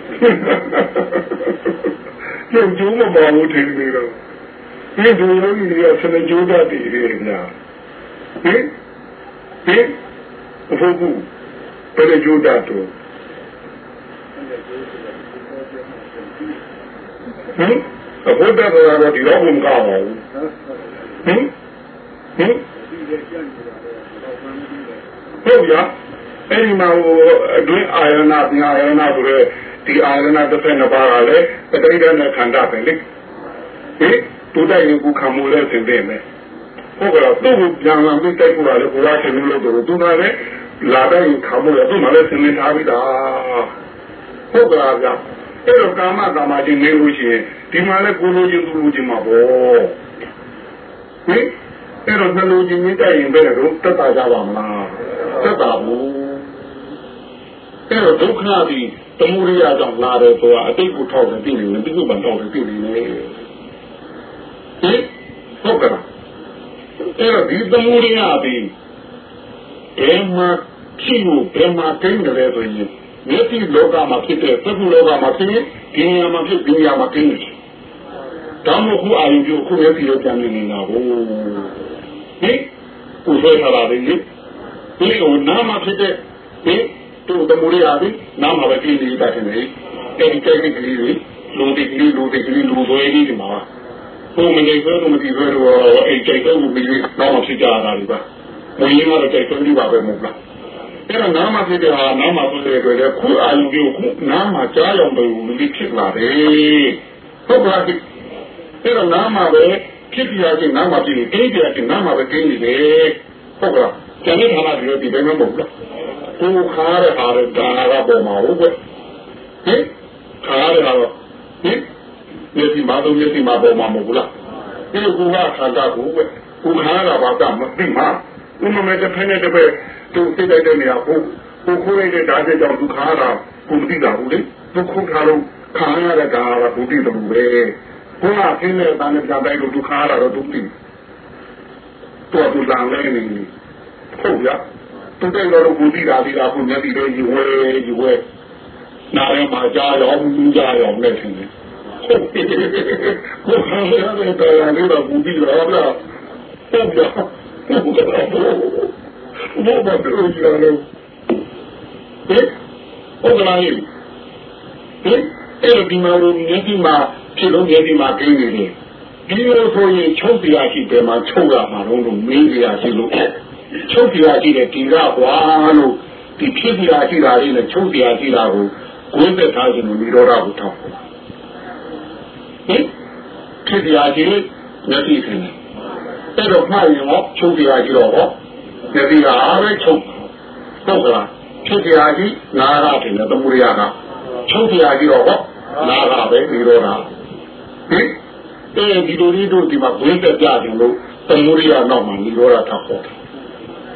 ကျုပ်ကျုံးမပါဘူးထင်နေတော့ဒီဒူရိုးကြီးကစနေကြိုးတတ်တယ်လေညာဟင်ဟင်ဘုဘူးဘယ်လိုကြိုးတတ်တော့ဟင်ဘုဒ္ဓဘာသာဒီတော့ဘုံကောင်းပါဘူးဟင်ဟင်ဟုတ်ရအဲ့ဒီမှာဟိုအတွင်းအာရဏပညာအာရဏဆိုရဲဒီအာရဏတစ်ဖက်နှစ်ပါးကလည်းပဋိဒနဲ့ခန္ဓာပဲလေဟင်တူတိုက်ရင်ကိုခံမိုးလဲသင်တယ်မယ်ဟုတ်ကဲ့သူ့ကိုပြန်လာပြီးတိုက်ဖို့လည်းဘုရားရှင်လို့တော့သူကလည်းလာတဲ့ခံမိုးရသူ့မှာလည်းသင်နေထားပြီးသားဟုတ်ကဲ့ဗျအဲ့တော့ကာမကာမချင်းနေလို့ရှိရင်ဒီမှာလည်းကိုလိုချင်းသူလိုချင်းမှာပေါ့ဟင်အဲ့တော့နှလုံးချင်းကြီးတိုက်ရင်ပဲတော့တက်တာကြပါမလားတက်တာဘူးအဲ့တော့ဒုက္ခပြီးသမုဒိယကြောင့်လာတယ်ဆိုတာအတိတ်ကိုထောက်တယ်သိနေတယ်ဒီလိုမှတော့သိနေတယ်ဟင်ဟုတ်ကဲ့အဲ့တော့ဒီသမုဒိယပြီးဘယ်မှာဖြစ်လို့ဘယ်မှာတင်းတယ်ဆိုရင်မျက်စိလောကမှာဖြစ်တဲ့သက္ကုလောကမှာဖြစ်ရင်ဒီနေရာမှာဖြစ်ဒီနေရာမှာတင်းတယ်ဒါမှမဟုတ်အာရုံပြုခုမျက်စိလောကမြင်နေတာဟိုဟင်ကိုယ်ဆွဲထားတာလေဒီလိုနာမဖြစ်တဲ့ဟင်တို့သမုဒိယပြီးနာမပဲတင်းနေတာတင်လေအဲဒီကိစ္စကလေးလူဒီကလေးလူဒီကလေးလူဆွဲနေဒီမှာဘုံမနေဆိုတော့မဒီဆိုတော့အဲ့ကိစ္စကိုပြီးတော့မဖြစ်ကြတာလေပါဘုရင်ကတော့ကိစ္စကြီးပါပဲမဟုတ်လားအဲ့တော့နာမဖြစ်တဲ့ဟာနာမဖြစ်တဲ့အတွက်လည်းခုအာရုံပြုခုနာမကြားရောက်တယ်လို့ဒီဖြစ်လာတယ်ဟုတ်ပါပြီအဲ့တော့နာမပဲဖြစ်ပြရခြင်းနာမဖြစ်ရင်တင်းပြရခြင်းနာမပဲတင်းနေတယ်ဟုတ်ကဲ့ကျန်တဲ့ဌာနတွေဒီဘယ်မှာမဟုတ်လားကိုခါရအားဒါနာကပေါ်မှာဟုတ်ကဲ့ဟင်ခါရအားဟင်မျက်စိမှာတော့မျက်စိမှာပေါ်မှာမဟုတ်လားဒီလိုကိုကခါတာကိုပဲကိုခါရပါတာမသိမှာဥမမဲ့တစ်ဖက်နဲ့တစ်ဖက်သူသိတဲ့နေရာကိုကိုခိုးရတဲ့ဓာတ်ကြောင့်ဒုက္ခတာကိုမသိတာဘူးလေဒုက္ခထားလို့ခါရတဲ့ဓာတ်ကကိုသိတယ်လို့ပဲကိုကခင်းတဲ့တန်တဲ့ကြတဲ့ဒုက္ခတာတော့ဒုသိတော်သူလာလဲနေဟုတ်ရသူတဲ့တော့ကိုသိတာဒီကကိုမျက်စိလေးကြီးဝဲကြီးဝဲနားထဲမှာကြားရောမူးကြရောနဲ့ထင်တယ်ကိုခါရတဲ့တရားလေးတော့ကိုသိတာဗျာဟုတ်ဗျာဟုတ်ကဲ့ဘောဘာတို့ကြလားဟင်ဟုတ်ကလားဟင်အဲ့ဒီမှာလို့မျက်စိမှာဖြစ်လို့မျက်စိမှာကိန်းနေတယ်ဒီလိုဆိုရင်ချုပ်ပြရရှိတယ်မှာချုပ်ရမှာတော့လို့မင်းပြရရှိလို့ချုပ်ပြရရှိတဲ့ဒီကကွာလို့ဒီဖြစ်ပြရရှိတာလေးနဲ့ချုပ်ပြရရှိတာကိုကိုယ်သက်ထားခြင်းလို့និရောဓကိုထောက်ဟင်ဖြစ်ပြရရှိမျက်စိထင်တယ်အဲ့တော့မှားရင်တော့ချုပ်ပြရရှိတော့ဟောမျက်စိကအားပဲချုပ်ဟုတ်ကလားဖြစ်ပြရရှိနာရထင်တယ်သမုဒိယကချုပ်ပြရရှိတော့ဟောနာရပဲនិရောဓဟင်အဲဒီလိုလေးတို့ဒီမှာဘိန်းတက်ကြတယ်လို့သမုဒိယနောက်မှာនិရောဓထောက်ပေါ်တယ်ဟ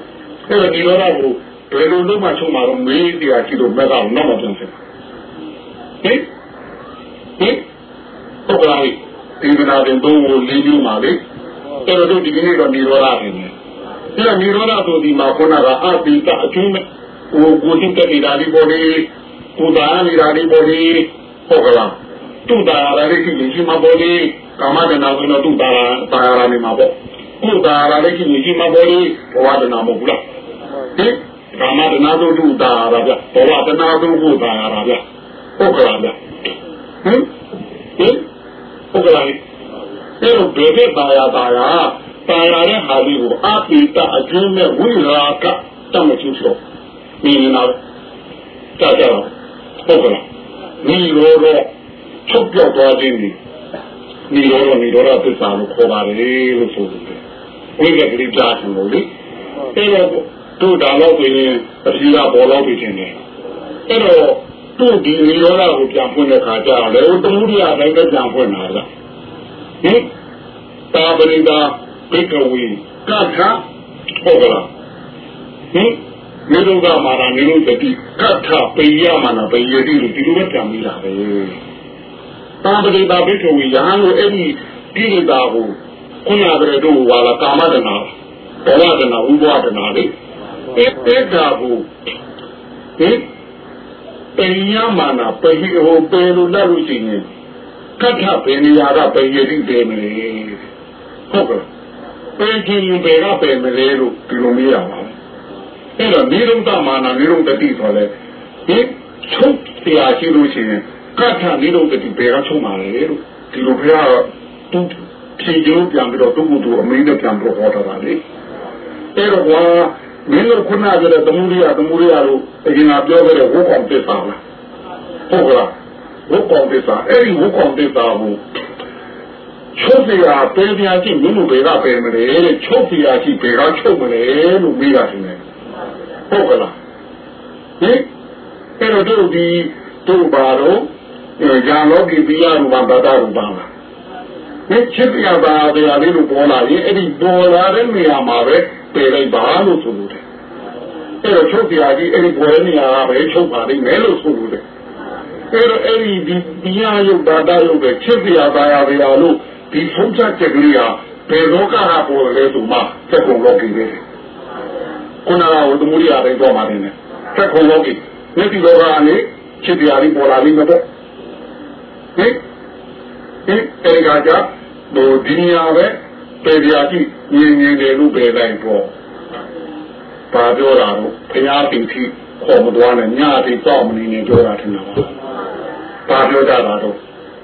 အဲ့ဒီတော့ကိုဘယ်လိုလုပ်မှချုံမှာတော့မေးတရားကြည့်လို့မကတော့တော့မပြန်စင်ဟင်ဟင်ဟုတ်ကဲ့ဒီကနာတင်တော့လေးမျိုးပါလေအဲ့တော့ဒီကနေ့တော့နေရောလာတယ်ဒီကနေရောလာဆိုဒီမှာခုနကအပိတအကျိုးမဲ့ဟိုကိုတိတက်နေတာဒီပေါ်လေးကိုတာနေတာဒီပေါ်လေးဟုတ်ကလားတူတာရတဲ့ကိစ္စမှာပေါ်လေးကာမတနာကတော့တူတာတာရနေမှာပေါ့ကိုတာရတဲ့ကိစ္စမှာပေါ်လေးဘဝတနာမဟုတ်လားဟင်ကာမတနာတို့တူတာရဗျဘဝတနာတို့ကိုတာရဗျဟုတ်ကလားဗျဟင်ဟင်ဟုတ်ကလားအဲ့တော့ဘယ်တဲ့တာရတာရတာရတဲ့ဟာလေးကိုအပိတအကျိုးမဲ့ဝိရာကတမချူချောဒီနောက်တာကြတော့ဟုတ်ကလားဒီလိုတော့ချုပ်ပြောက်သွားခြင်းဒီဒီလိုတော့ဒီလိုတော့သစ္စာလို့ခေါ်ပါတယ်လို့ဆိုတယ်ဝိကတိကြားတယ်လို့လေအဲ့တော့တို့ဒါတော့ပြင်အစီအလာပေါ်တော့ပြင်နေအဲ့တော့တို့ဒီလိုတော့ကိုပြန်ဖွင့်တဲ့ခါကျတော့လေတမှုရတိုင်းပဲပြန်ဖွင့်တာလားဟင်တာပရိဒါဘိကဝေကထာဟုတ်ကလားဟင်မြေတို့ကမာရာနေလို့တတိကထပေယမနာပေယတိလို့ဒီလိုပဲပြန်ပြီးတာပဲတာပရိဒါဘိကဝေရဟန်းလို့အဲ့ဒီဒီလိုတာကိုခုနကတည်းကတို့ဝါလာကာမတနာဘဝတနာဥပဝတနာလေအဲ့တဲ့တာကိုဟင်ပေယမနာပေဟိုပေလို့လက်လို့ရှိရင်ကထပေနေရတာပေယတိပေမလေဟုတ်ကဲ့ပေချင်းပေကပေမလေလို့ဒီလိုမေးရပါအဲ့တော့နိရုဒ္ဓမာနနိရုဒ္ဓတိဆိုလဲဒီချုပ်တရားရှိလို့ရှိရင်ကထနိရုဒ္ဓတိပေကချုပ်ပါလေလို့ဒီလိုဘုရားသူဖြေကြိုးပြန်ပြီးတော့သူ့ကိုယ်သူအမင်းနဲ့ပြန်ပြောဟောတာလေအဲ့တော့ကွာမင်းတို့ခုနကလည်းသမုဒိယသမုဒိယလို့အရင်ကပြောခဲ့တဲ့ဝုကောင်သစ္စာလားဟုတ်ကလားဝုကောင်သစ္စာအဲ့ဒီဝုကောင်သစ္စာကိုချုပ်တရားပေပြာကြည့်မင်းတို့ဘယ်ကပဲမလဲတဲ့ချုပ်တရားကြည့်ဘယ်ကချုပ်မလဲလို့မေးတာရှင်ဟုတ်ကလားဟင်အဲ့တော့တို့ဒီတို့ဘာတော့ဂျာလောကီပိယရူပဘာသာရူပမှာဒီချစ်တရားဘာတရားလေးလို့ပေါ်လာရင်အဲ့ဒီပေါ်လာတဲ့နေရာမှာပဲပယ်လိုက်ပါလို့ဆိုလို့တယ်အဲ့တော့ချုပ်တရားကြီးအဲ့ဒီပေါ်တဲ့နေရာကပဲချုပ်ပါလိမ့်မယ်လို့ဆိုလို့တယ်အဲ့တော့အဲ့ဒီဒီပိယယုတ်ဘာသာယုတ်ပဲချစ်တရားဘာသာတရားလို့ဒီဆုံးဖြတ်ချက်ကလေးဟာဘယ်လောကကပေါ်လဲဆိုမှစက်ကုန်လောကီပဲခုနကဝတ္တမှုရတိုင်းတော့မှတယ်စက်ကုန်လောကီဒီဒီလောကနေချစ်တရားလေးပေါ်လာလိမ့်မယ်တော့ဟင်ဟင်အဲ့ဒါကြတော့ဒီနေရာပဲပေပြာကြည့်ငြင်းငြင်းတယ်လို့ပဲတိုင်းပေါ့ပါပြောတာတော့ဘုရားတင်ထိခေါ်မသွားနဲ့ညအထိတောက်မနေနဲ့ပြောတာထင်တာပါပြောကြတာတော့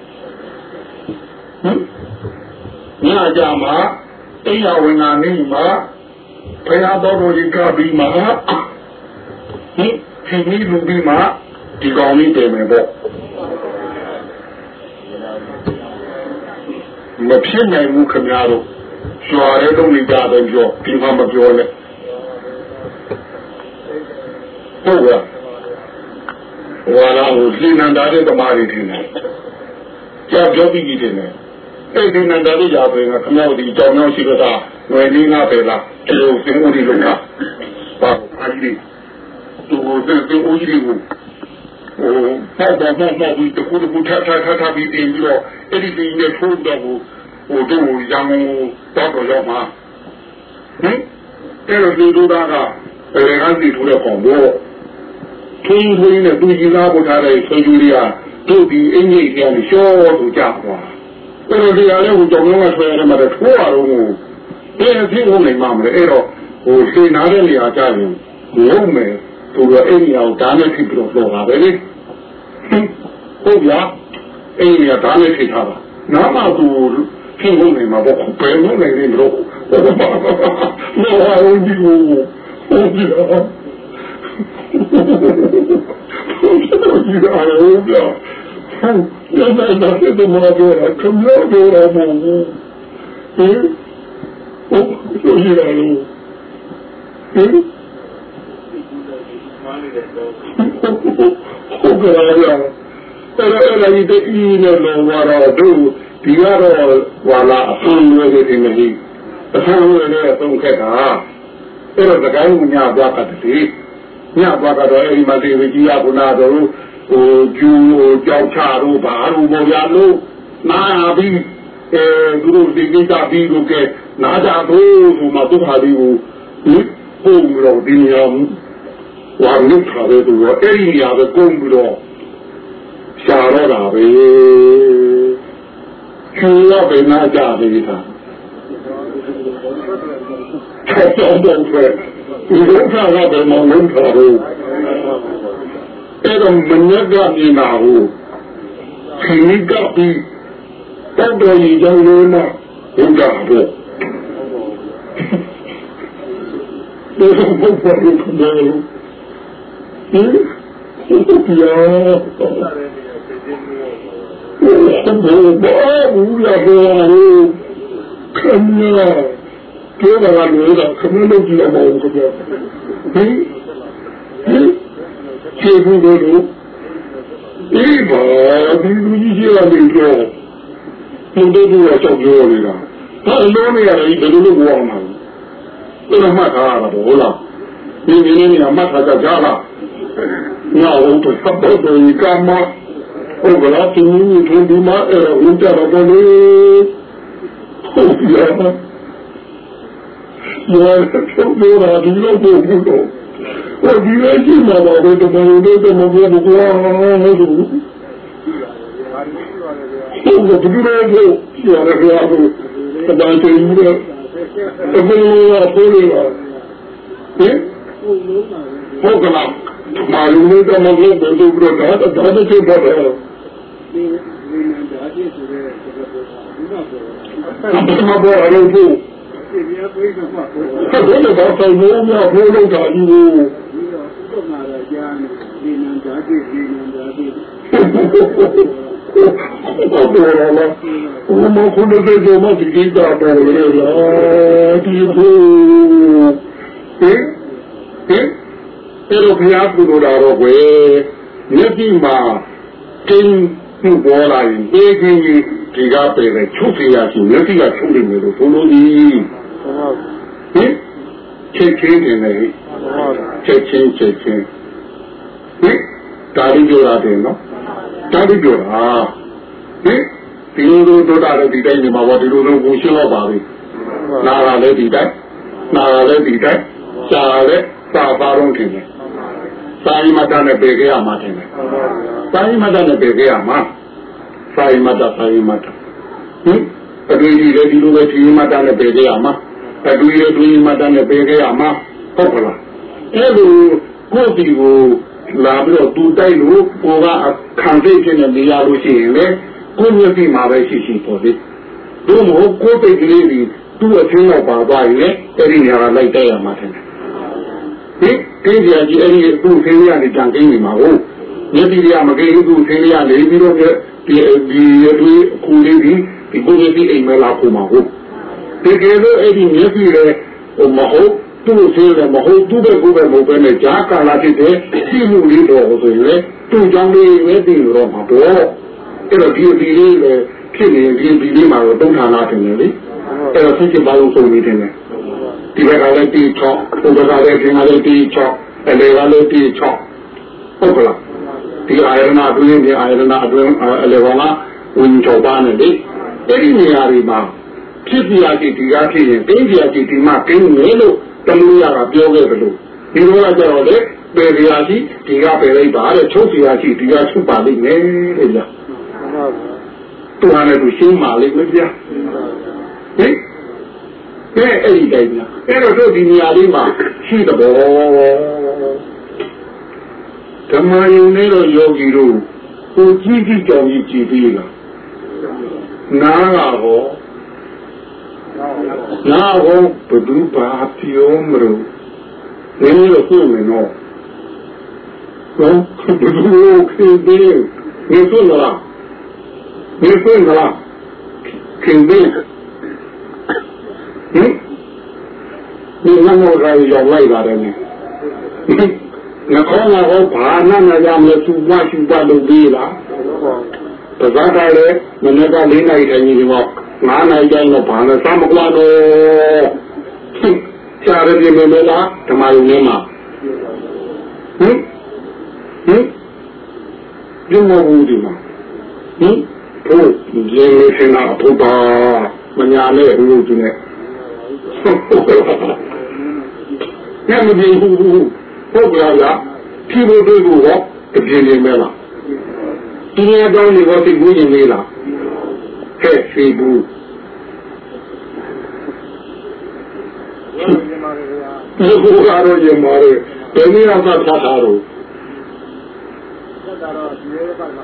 ဟင်ညကြမှာတရားဝင်နာနေမှာဘုရားတော်ကြီးကပြီးမှာဟင်ဒီနည်းလူပြီးမှာဒီကောင်းလေးတယ်မယ်ပေါ့မဖြစ်နိုင်ဘူးခင်ဗျားတို့ကျွာရဲတော့နေကြတယ်ပြောဒီမှာမပြောနဲ့ဟုတ်ကဲ့ဝါလာကိုစိနန္ဒာတဲ့ဓမ္မတွေထင်တယ်ကြာပြောပြီးပြီထင်တယ်အဲ့ဒီနန္ဒာလေးရာပဲကခင်ဗျားတို့ဒီကြောင်ကြောင်ရှိတော့တာငွေလေးငါပဲလားဒီလိုသင်္ဦးဒီလိုကပါအားကြီးသူကိုသင်ဦးကြီးကိုဟိုပေါ့ပေါ့ပေါ့ပေါ့ဒီတခုတခုထထထထပြီးတင်ပြီးတော့အဲ့ဒီဒီနဲ့ထိုးတော့ဟိုဟိုတို့ရံတော့တော့ရောက်မှာဟင်အဲ့တော့ဒီလိုကဘယ်ကစီထိုးတဲ့ကောင်ဘောထင်းထင်းနဲ့သူကြီးသားပို့ထားတဲ့ဆွေးကြူတွေကတို့ဒီအင်ကြီးကြောင်ရှော့သူကြသွားအဲ့တော့ဒီရလဲဟိုကြောင်လုံးကဆွဲရတယ်မှာထိုးရတော့ဟိုဒီအဖြစ်ဝင်နိုင်မှာမလဲအဲ့တော့ဟိုရှင်းနာတဲ့နေရာကြရင်လုံးမယ်သူကအဲ့ဒီအောင်ဒါနဲ့ဖြစ်ပြီးတော့တော့ပါပဲလေဟုတ်ဗျာအဲ့ဒီကဒါနဲ့ဖြစ်ထားတာနားမသူဖြစ်ဝင်နိုင်မှာပေါ့ဘယ်လိုနိုင်နေမလို့ဘာဘာဘာဟုတ်ဒီကိုဟုတ်ဗျာဟုတ်ဗျာဟုတ်ဗျာဟုတ်ဗျာဒါနဲ့တော့မလာတော့ခမလို့တော့မဟုတ်ဘူးဟင်ဟုတ်ဗျာလို့ဟင်ဟုတ်ကဲ့လားအဲ့ဒါအဲ့ဒါဒီဒီနဲ့လောဝါတော့တို့ဒီကတော့ဝါလာအဖုံးရွေးနေတယ်မဟုတ်အဖုံးရွေးနေတော့ခက်တာဟအဲ့တော့တကိုင်းညသွားကတည်းညသွားကတော့အဲ့ဒီမှာဒီဝကြီးရကုနာတို့ဟိုကျူဟိုကြောက်ချတို့ဘာလို့ပေါ်ရလို့နာပြီးအဲသူတို့ဒီကိစ္စပြီးလို့ကဲနာကြတော့ဟိုမှာသူ့ဟာဒီကိုဒီပုံလို့ဒီညောဝါလုထားတဲ့သူကအဲ့ဒီနေရာပဲကုန်ပြီးတော့ရှားတော့တာပဲကျူတော့ပဲနာကြသေးတာချက်တော့တော့ပဲဒီလိုထားတော့မလုံးထားဘူးအဲ့တော့မညက်ကနေနာဟုခင်းကပ်ပြီးတောက်တော်ကြီးကြောင်းလို့မှဘုရားတော့ဒီလိုဘုရားကိုပြောလို့ဟင်ဒီရောဘယ်လိုဘာလို့လဲခမရကျေးဇူးပါလို့တော့ခမလို့ကြည့်အောင်ပါဘုရားဟင်ဟင်ကျေးဇူးလို့ဒီဘာဒီလူကြီးကြီးရတယ်တော့ဘုဒ္ဓဘုရားကြောက်ပြောနေတာဘာလို့နေရလဲဘယ်လိုလုပ်အောင်မှာလဲဘယ်မှာထားတာတော့ဟုတ်လားဒီဒီနေ့ကမှတ်ထားကြကြလားငါတို့တော့စပ်ပေါ်တယ်ကမဟုတ်ကလားသူသူဒီမှာအဲဦးကြတော့လေဟုတ်ရပါя хотел бы ради него буду. Вот я не могу это моё это могу буду. Вот буду я ради когда ты мне это было полено. Э? Погнала. Малюю это могу буду брать, это даже не было. А было радиဘယ်လိုတော့ဆိုင်လို့မဟုတ်လို့တာဒီကိုဘုမာရကြာနေဒီနန္ဒာတိဒီနန္ဒာတိဟုတ်တယ်လားဘုမခုနကကြောမဒီကိတာပေါ်လေလားဒီကိုဟင်ဟင်အဲ့လိုဘုရားပြုလို့တော့ကွယ်မျက်စိမှာကျင်းမှုပေါ်လာရင်ဒီကြီးဒီကပဲလေချုပ်เสียရှိမျက်စိကချုပ်နေတယ်လို့ဆိုလို့ဒီဟင်ချက်ချင်းနေလေချက်ချင်းချက်ချင်းဟင်ဒါလေးပြောရတယ်နော်ဒါလေးပြောတာဟင်ဒီလိုလိုတို့တာလည်းဒီတိုင်းနေမှာပေါ့ဒီလိုလိုကိုရှင်းတော့ပါပြီနာတာလည်းဒီတိုင်းနာတာလည်းဒီတိုင်းရှားလည်းစာပါတော့ထင်တယ်စာရိမတ္တနဲ့ပေခဲ့ရမှာထင်တယ်စာရိမတ္တနဲ့ပေခဲ့ရမှာစာရိမတ္တစာရိမတ္တဟင်အတွေ့အကြုံလည်းဒီလိုပဲစာရိမတ္တနဲ့ပေခဲ့ရမှာအတူရတူမှတန်းနဲ့ပေးခဲ့ရမှာဟုတ်ကလားအဲ့လိုကိုယ်ဒီကိုလာပြီးတော့သူတိုက်လို့ပေါ်ကခံသိခြင်းနဲ့နေရလို့ရှိရင်လေကိုယ်မျက်စိမှာပဲရှိရှိပေါ်သေးတို့မဟုတ်ကိုယ်တိတ်ကလေးကြီးသူ့အချင်းတော့ပါသွားရင်အဲ့ဒီနေရာလိုက်တိုက်ရမှာတယ်ဟင်ကိန်းကြီးကြီးအဲ့ဒီသူ့ဆင်းရနေကြံကိန်းနေမှာဟုတ်မျက်စိရမကိန်းသူ့ဆင်းရနေပြီးတော့ဒီဒီဒီအခုလေးဒီဒီကိုယ်ကြီးအိမ်မလာဖို့မှာဟုတ်တကယ်လို့အဲ့ဒီမျက်စိရဲ့ဟိုမဟုတ်သူ့ဆေးလည်းမဟုတ်သူ့ဘက်ကိုယ်ပဲမဟုတ်ပဲနဲ့ဂျာကာလာဖြစ်တဲ့ရှိမှုလေးတော့ဆိုရင်လေသူ့ကြောင့်လေးပဲတည်တော့မှာတော့အဲ့တော့ဒီဒီလေးလည်းဖြစ်နေဒီဒီလေးမှာတော့တုံးဌာနတင်တယ်လေအဲ့တော့သူ့ကျပါလို့ဆိုနေတယ်ဒီဘက်ကလည်းတီချောင်းဟိုဘက်ကလည်းခင်ဗျားလည်းတီချောင်းအဲ့ဒီကလည်းတီချောင်းဟုတ်ကလားဒီအာရဏအတွင်းဒီအာရဏအတွင်းအလေကောင်ကဝင်ချောပါနေတယ်အဲ့ဒီနေရာတွေမှာဖြစ်ပြရစီဒီကားဖြစ်ရင်တင်းပြရစီဒီမှာတင်းနေလို့တလူရကပြောခဲ့တယ်လို့ဒီလိုကကြတော့လေပေပြရစီဒီကားပဲလိုက်ပါတဲ့ချုပ်ပြရစီဒီကားချုပ်ပါလိမ့်မယ်လေဗျာတူရလည်းသူရှင်းပါလိမ့်မယ်ဗျာဟင်ကဲအဲ့ဒီတိုင်းဗျာအဲ့တော့တို့ဒီနေရာလေးမှာရှိတဲ့ဘောဓမ္မယုံနဲ့တော့ယောဂီတို့ကိုကြည့်ကြည့်ကြောင်ကြည့်ပြီးလားနားကဟောနာဟောဘဒုဘာပြောမလို့နည်းလို့ပြောမယ်နော်ဟုတ်ဘဒုခေဒီနေဆိုလားနေဆိုလားခင်ဗျဟင်ဒီနမောရာရောက်လိုက်ပါတယ်နိငါခေါင်းကတော့ဘာနာနာကြမလဲသူ့မရှိပါလို့ပြီးလားတပတ်ကလည်းမနေ့ကလေးနိုင်တိုင်းဒီမှာငါးနိုင်တိုင်းတော့ဘာလဲစမကလာတော့ချရှားရပြင်းမလားဓမ္မယုံထဲမှာဟင်ဟင်ဒီမဟုတ်ဒီမှာဟင်ဘုရားလေးစင်တာဘုရားမညာနဲ့ဘုရားကြီးနဲ့ညမပြေဘူးဟုတ်ကလားလားဖြီးဖို့တွေ့ဖို့တော့တပြင်းနေမဲလားဒီနေ့တော့ဒီဘောသိဘူးနေလေလားဟဲ့ဖြီးဘူးဒီကိုကတော့ရင်မာတယ်ဘယ်နည်းအောင်သာထားတာတော့ဆက်တာတော့ဒီရဲပတ်မှာ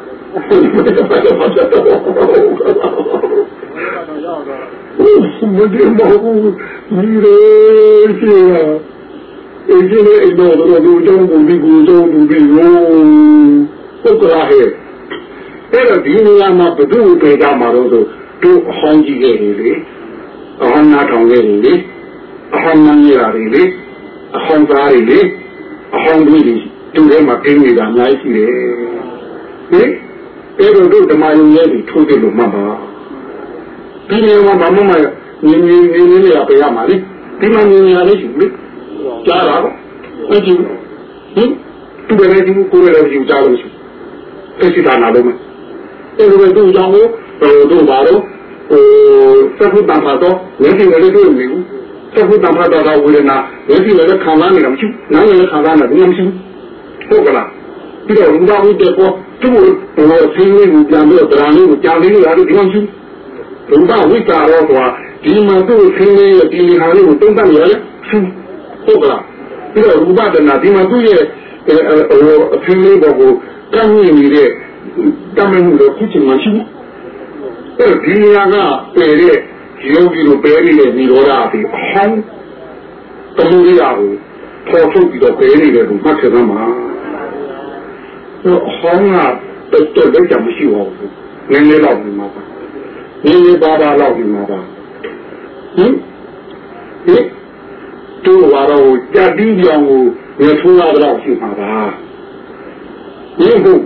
မဒီမဟုတ်ဘူးဒီရဲရှိရအင်းကြီးလည်းတော့တော့လူကြောင့်ဘူးဒီကူကြောင့်ဘူးဒီရောပုတ်ကလာဟဲ့အဲ့တော့ဒီနေရာမှာဘယ်သူ့ကိုကြမှာတော့ဆိုတို့အဟောင်းကြီးခဲ့တယ်လေအဟောင်းနာထောင်ခဲ့တယ်လေအဟောင်းမန်းရတယ်လေအဟောင်းသားတွေလေအဟောင်းတွေတူထဲမှာတင်းနေတာအများကြီးရှိတယ်ဟင်အဲ့တော့တို့ဓမ္မယုံရဲ့ထိုးတယ်လို့မှတ်ပါဒီနေရာမှာဘာမှမမြင်မြင်မြင်မြင်ရပြရမှာလေဒီမှာမြင်ရလေးရှိလေကြားတာအဲ့ဒီဟင်သူလည်းဒီကိုယ်လည်းယူကြားလို့ရှိသိစိတာနာလို့မအဲ့လိုပဲသူ့ကြောင့်လို့တို့ပါတော့ဟိုသက္ကုတ္တမှာတော့ဉာဏ်ရှိလည်းတွေ့နေဘူးသက္ကုတ္တမှာတော့ဝေဒနာဉာဏ်ရှိလည်းခံစားနေတာမရှိဘူးနားလည်းခံစားနေတာမရှိဘူးဟုတ်ကလားပြီးတော့ဘုရားဝိတ္တပေါ်သူ့ဟိုဆင်းရဲကိုပြန်ပြီးတော့ဗราလေးကိုကြာလေးရတယ်ဒီလိုရှိဘုရားဝိတ္တရောဆိုတာဒီမှာသူ့ဆင်းရဲရဲ့ဒီဟာလေးကိုတုံ့တက်ရတယ်ဟုတ်ကလားပြီးတော့ရူပဒနာဒီမှာသူ့ရဲ့ဟိုအဖင်းလေးပေါ်ကိုကမ်းမြင်နေတဲ့တမန်မှုတော့ခုချိန်မှရှိဘူးအဲဒီနေရာကပယ်တဲ့ယောဂီတို့ပယ်နေတဲ့និရောဓအပြီးအဟောင်းတမှုရကိုပေါ်ထုတ်ပြီးတော့ပယ်နေတယ်လို့မှတ်ချက်မှာတော့အဟောင်းကတော်တော်လက်ချမရှိပါဘူးနည်းနည်းတော့ဒီမှာပါနည်းနည်းပါပါတော့ဒီမှာပါဟင်ဟင်တို့ကတော့ကြတိပြောင်းကိုရထိုးရတော့ရှိမှာပါဟင်ဟုတ်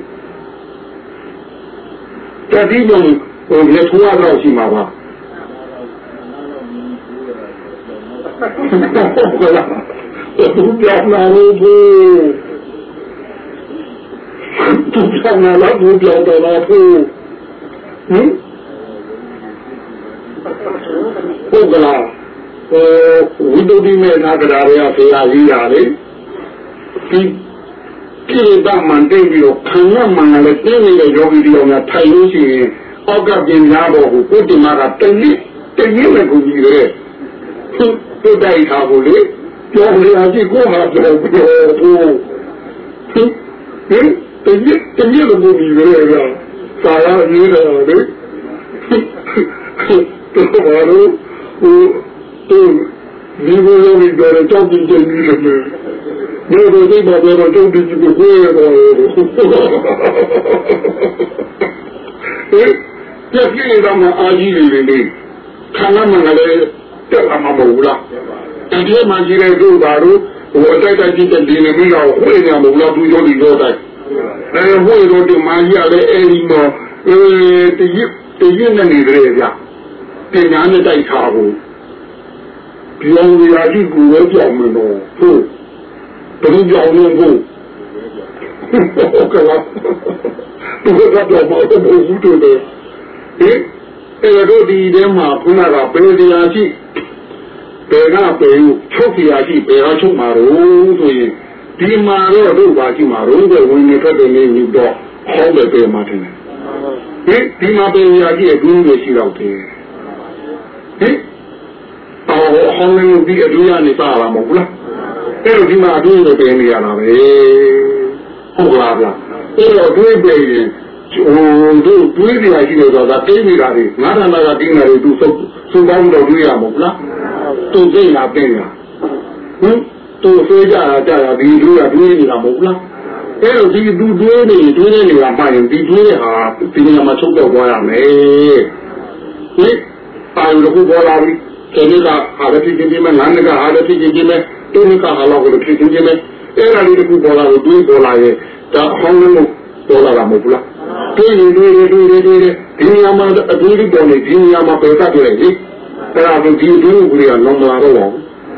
ကြတိပြောင်းဟိုရထိုးရတော့ရှိမှာပါဟုတ်ကဲ့သူပြောင်းလာလို့သူပြောင်းလာလို့သူပြောင်းတော့လာဖို့ဟင်ဟုတ်ကလားဟိုဝိတုဒ္ဓိမေနာကြရာရဆေးရကြီးရတယ်ဒီကိလေသာမှန်တိတ်ပြီးတော့ခံရမှန်လည်းတင်းနေတဲ့ယောဂီတွေများထိုင်လို့ရှိရင်အောက်ကပြင်သားပေါ်ကိုကိုတိမာကတနည်းတနည်းနဲ့ကိုကြီးရဲသူသူတိုက်ထားကိုလေပြောရရင်ဒီကိုဟာပြောပြောဖို့ဟင်ဟင်တနည်းတနည်းလိုမျိုးကြီးရဲကစာရရေးတယ်လေတော်တော်ဟိုသူဒီလိုလိုပြီးတော့တောက်ကြည့်ကြည့်နေတယ်ဒီလိုဒီဘာတော့တောက်ကြည့်ကြည့်ကိုကိုရတော့ဟဲ့ပြည့်ပြည့်တော့မှအာကြီးနေနေခန္ဓာမှလည်းတက်လာမှာမဟုတ်လားတကယ်မှကြီးတဲ့တို့ပါတော့ဟိုအတိုက်တိုက်ကြည့်တဲ့ဒီနေပြီးတော့ဝိညာဉ်မဟုတ်လားသူကြောင့်ဒီတော့တိုက်အဲဝိရောဒီမာကြီးလည်းအဲဒီတော့အဲတရစ်တရစ်နေနေတယ်ဗျပညာနဲ့တိုက်ထားဖို့ပြောင်းရည်ကိုလည်းကြောက်မလို့ဟုတ်ဘယ်လိုကြောက်လို့ဟုတ်ကဲ့လားသူကတော့ဘာလို့ဘူးတူတယ်ဟင်အဲ့တော့ဒီထဲမှာခုနကပေတရားရှိပေကပေချုပ်တရားရှိပေကချုပ်မှာတော့ဆိုရင်ဒီမှာတော့တို့ပါရှိမှာတော့ဝင်နေထွက်တယ်နေတော့ဟောတယ်ပေမှာတယ်ဟင်ဒီမှာပေတရားရှိအတူတူရှိတော့တယ်ဟင်အော်ဟောင်းနေဒီအတူရနေပါလားမဟုတ်လားအဲ့တော့ဒီမှာအတူတူပဲနေရတာပဲဟုတ်လားဗျအဲ့တော့တွေးပေရင်ဟိုတို့တွေးပြရရှိလို့ဆိုတာတင်းနေတာတွေငါးဌာနကတင်းနေတာတွေသူစုစုပေါင်းတော့တွေးရမှာမဟုတ်လားသူသိလာပြင်ရဟင်သူဆွေးကြတာကြတာဒီတွေးရတွေးနေတာမဟုတ်လားအဲ့တော့ဒီသူတွေးနေတွေးနေနေတာမှရင်ဒီတွေးဟာဒီနေရာမှာချုပ်တော့သွားရမယ်ဟင်ပါလို့ကိုပေါ်လာပြီဒီကဟာလည်းဖြစ်ခြင်းမဲ့ငါးကဟာလည်းဖြစ်ခြင်းမဲ့တုံးကဟာလည်းကိုဖြစ်ခြင်းမဲ့အဲ့ဒါလေးတခုပေါ်လာလို့တွေးပေါ်လာရဲ့ဒါအဟောင်းလို့ပေါ်လာတာမဟုတ်လားတွေးနေတွေးနေတွေးနေတွေးနေဒီနေရာမှာအတွေးတွေပေါ်နေဒီနေရာမှာပဲတတ်တယ်လေအဲ့ဒါကိုဒီတွေးကိုကြီးကလုံးမလာတော့ဘူး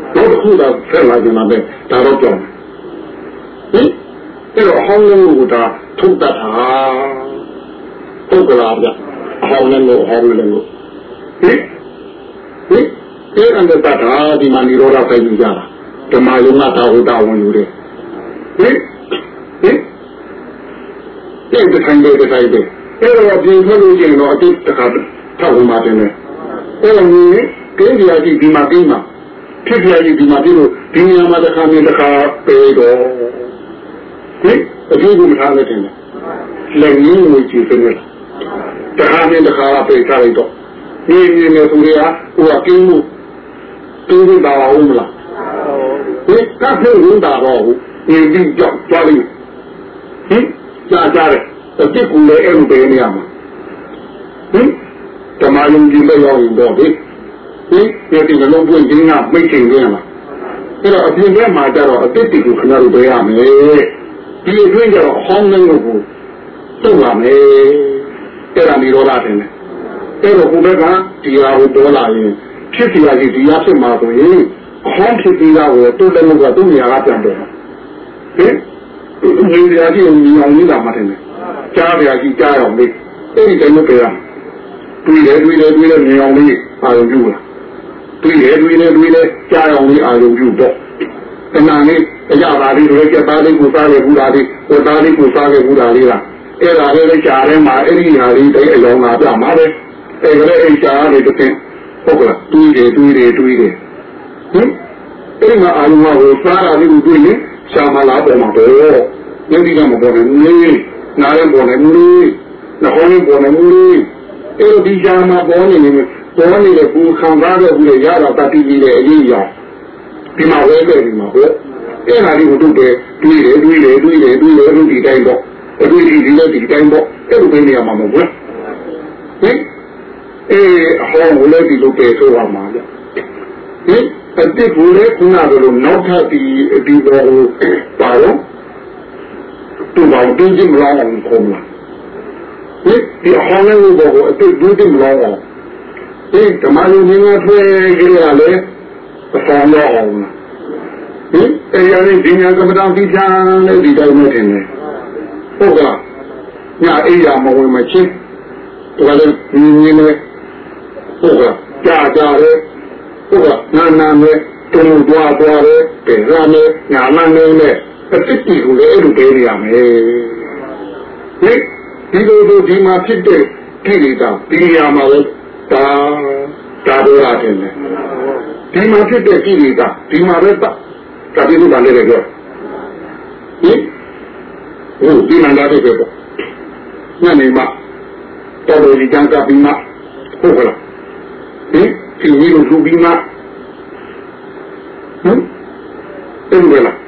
တော့ခုတော့ဆက်လာကြမှာပဲဒါတော့ကြောင်းဟင်အဲ့တော့ဟောင်းလုံးကိုဒါထုတ်တတ်တာဟုတ်ကလားဗျဟောင်းလုံးကိုဟောင်းလုံးကိုဟင်ဟင်အဲ့အန္တတတာဒီမှာនិရောဓပဲယူကြတာဓမ္မယုံကတာဟုတ်တာဝင်ယူတယ်ဟင်ဟင်တဲ့ခိုင်တဲ့ခိုင်တဲ့အဲ့တော့ပြင်ထွက်လို့ရှိရင်တော့အတိတ်တစ်ခါထောက်ဝင်ပါတယ်လေအဲ့တော့ဒီကင်းကြီးကြီးဒီမှာကင်းမှာဖြစ်ပြကြီးဒီမှာပြီးလို့ဒီနေရာမှာတစ်ခါမျိုးတစ်ခါပေတော့ဟင်အကျိုးကိုမထားနဲ့တင်တယ်လက်ရင်းကိုကြည့်စနေလားတစ်ခါမျိုးတစ်ခါပေထားလိုက်တော့ဒီနေနေသူတွေကဟိုကကင်းမှုကင်းနေတာဟုတ်မလားဟင်ကပ်ဖို့ဝင်တာတော့ဒီပြီးကြောက်ကြလိမ့်ဟင်ကြားကြတယ်အတိတ်ကလည်းအဲ့လိုပဲနေရမှာဟင်ဓမ္မယုံကြည်လို့ရောက်ရင်တော့ဒီဟင်ဒီဒီလုံးပွင့်ခြင်းကမိတ်ချင်ကြလားအဲ့တော့အပြင်ထဲမှာကြတော့အတိတ်ကိုခဏလိုပဲရမယ်ဒီအတွင်းကျတော့ဟောင်းနေလို့ကိုသုံးရမယ်အဲ့ဒါនិရောဓတယ်နဲ့အဲ့တော့ကိုယ်ကဒီဟာကိုပေါ်လာရင်ဖြစ်စီရကြီးဒီဟာဖြစ်မှာဆိုရင်အဟောင်းဖြစ်ပြီးသားကိုတုတ်လည်းမကသူ့နေရာကပြန်တယ်ဟင်ဒီနေရာကြီးကိုမြင်အောင်နေတာမှတယ်ကြားပြာကြီးကြားအောင်လေးအဲ့ဒီတိုင်းမပြောရတွေ့တယ်တွေ့တယ်တွေ့တယ်မြင်အောင်လေးအာရုံပြုလားတွေ့တယ်တွေ့တယ်တွေ့တယ်ကြားအောင်လေးအာရုံပြုတော့တဏှာလေးအကြပါလေးတွေကြက်သားလေးကိုစားလေဘူးလားဒီဟိုသားလေးကိုစားလေဘူးလားလေးလားအဲ့ဒါလေးကြားထဲမှာအဲ့ဒီဟာလေးတိုင်းအလောင်းလာပြမှာပဲအဲ့ဒါလေးအဲ့ကြားလေးတစ်ခါဟုတ်ကလားတွေ့တယ်တွေ့တယ်တွေ့တယ်ဟင်အဲ့ဒီမှာအာရုံကိုစားတာလေးကိုတွေ့ရင်ရှာမလာပေါ်မှာတော့ယုံကြည်ကမပေါ်နဲ့နေနားရင်ပေါ်နေမလို့နှခေါင်းရင်ပေါ်နေမလို့အဲ့ဒီရှာမပေါ်နေနေပေါ်နေတဲ့ဘူခံစားတဲ့ဘူးရတာတတိကြီးတဲ့အရေးအရာဒီမှာဝဲခဲ့ဒီမှာဟုတ်အဲ့ဒါလေးကိုတို့တယ်တွေးတယ်တွေးတယ်တွေးတယ်တွေးတယ်လို့ဒီတိုင်းတော့အတွေးဒီဒီလည်းဒီတိုင်းတော့အဲ့လိုပဲနေရမှာမဟုတ်ဘူးဟင်အေးအဟောင်းလည်းဒီလိုပဲဆိုရမှာလေဟင်အတိတ်ကလည်းခုနကလိုနောက်ထပ်ဒီဒီဘောပါတော့သူ့ဘောင်းတင်းကြီးမလာအောင်ခုံးလာဟင်ဒီအဟောင်းလည်းဘောကိုအတိတ်ဒုတိမလာအောင်ဒီဓမ္မလူငင်းထွေးကြရလေအဆောင်တော့အောင်ဟင်တရားလေးဒီညာကမ္ဘာပြီးချမ်းလေးဒီတိုင်းမထင်နဲ့ဟုတ်ကလားညာအိယာမဝင်မချင်းတော်လည်းငင်းနေဟုတ်ကလားကြာကြာလေးဟုတ်ကနာနာနဲ့တုံ့သွားသွားတယ်ပြန်ရမယ်ညာမနေနဲ့အတိတ်ကိုလည်းအဲ့လိုပေးရမယ်ဟင်ဒီလိုလိုဒီမှာဖြစ်တဲ့ကိလေသာဒီနေရာမှာလည်းဒါဒါတော့ရတယ်ဒီမှာဖြစ်တဲ့ကိလေသာဒီမှာပဲတာဒါပြီးတော့လည်းလည်းပြောဟင်ဟိုဒီမှာလည်းပဲပေါ့ညနေမှာတော်တော်ကြီးကြံကပြီးမှဟုတ်ကလားဟင်ဒီလိုလူပြီးမှဟင်အဲ့လိုလား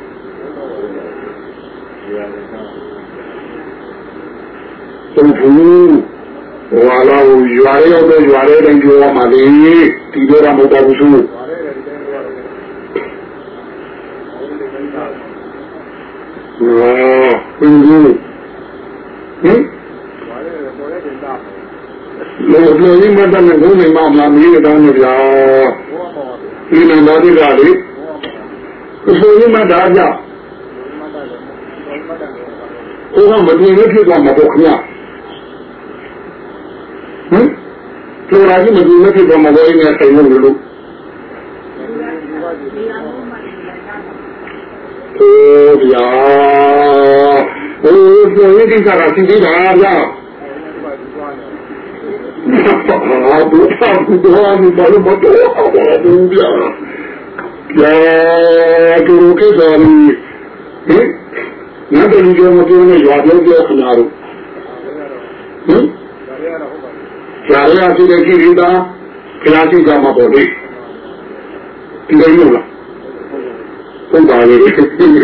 သူဘူးဟွာလာရွာရောက်တော့ရွာတဲ့တိုင်းပြောမှလေဒီလိုကမဟုတ်ဘူးသူ哦，嗯嗯，我我你们当然我们妈妈没有当那个，你们哪里哪里？我说你们大家，我讲我你们去干嘛不看呀？嗯，做哪里么你们去干嘛？我应该开门的路。哦呀，我我一定在那听你讲呀。啊，不差不多，你把那么多好不呀？呀，就是给啥呢？嗯，那个你叫我叫那药店叫什么路？嗯，家里啊，现在去领导，给他去干嘛不对？应该有了。ဟုတ်ပါလေဟုတ်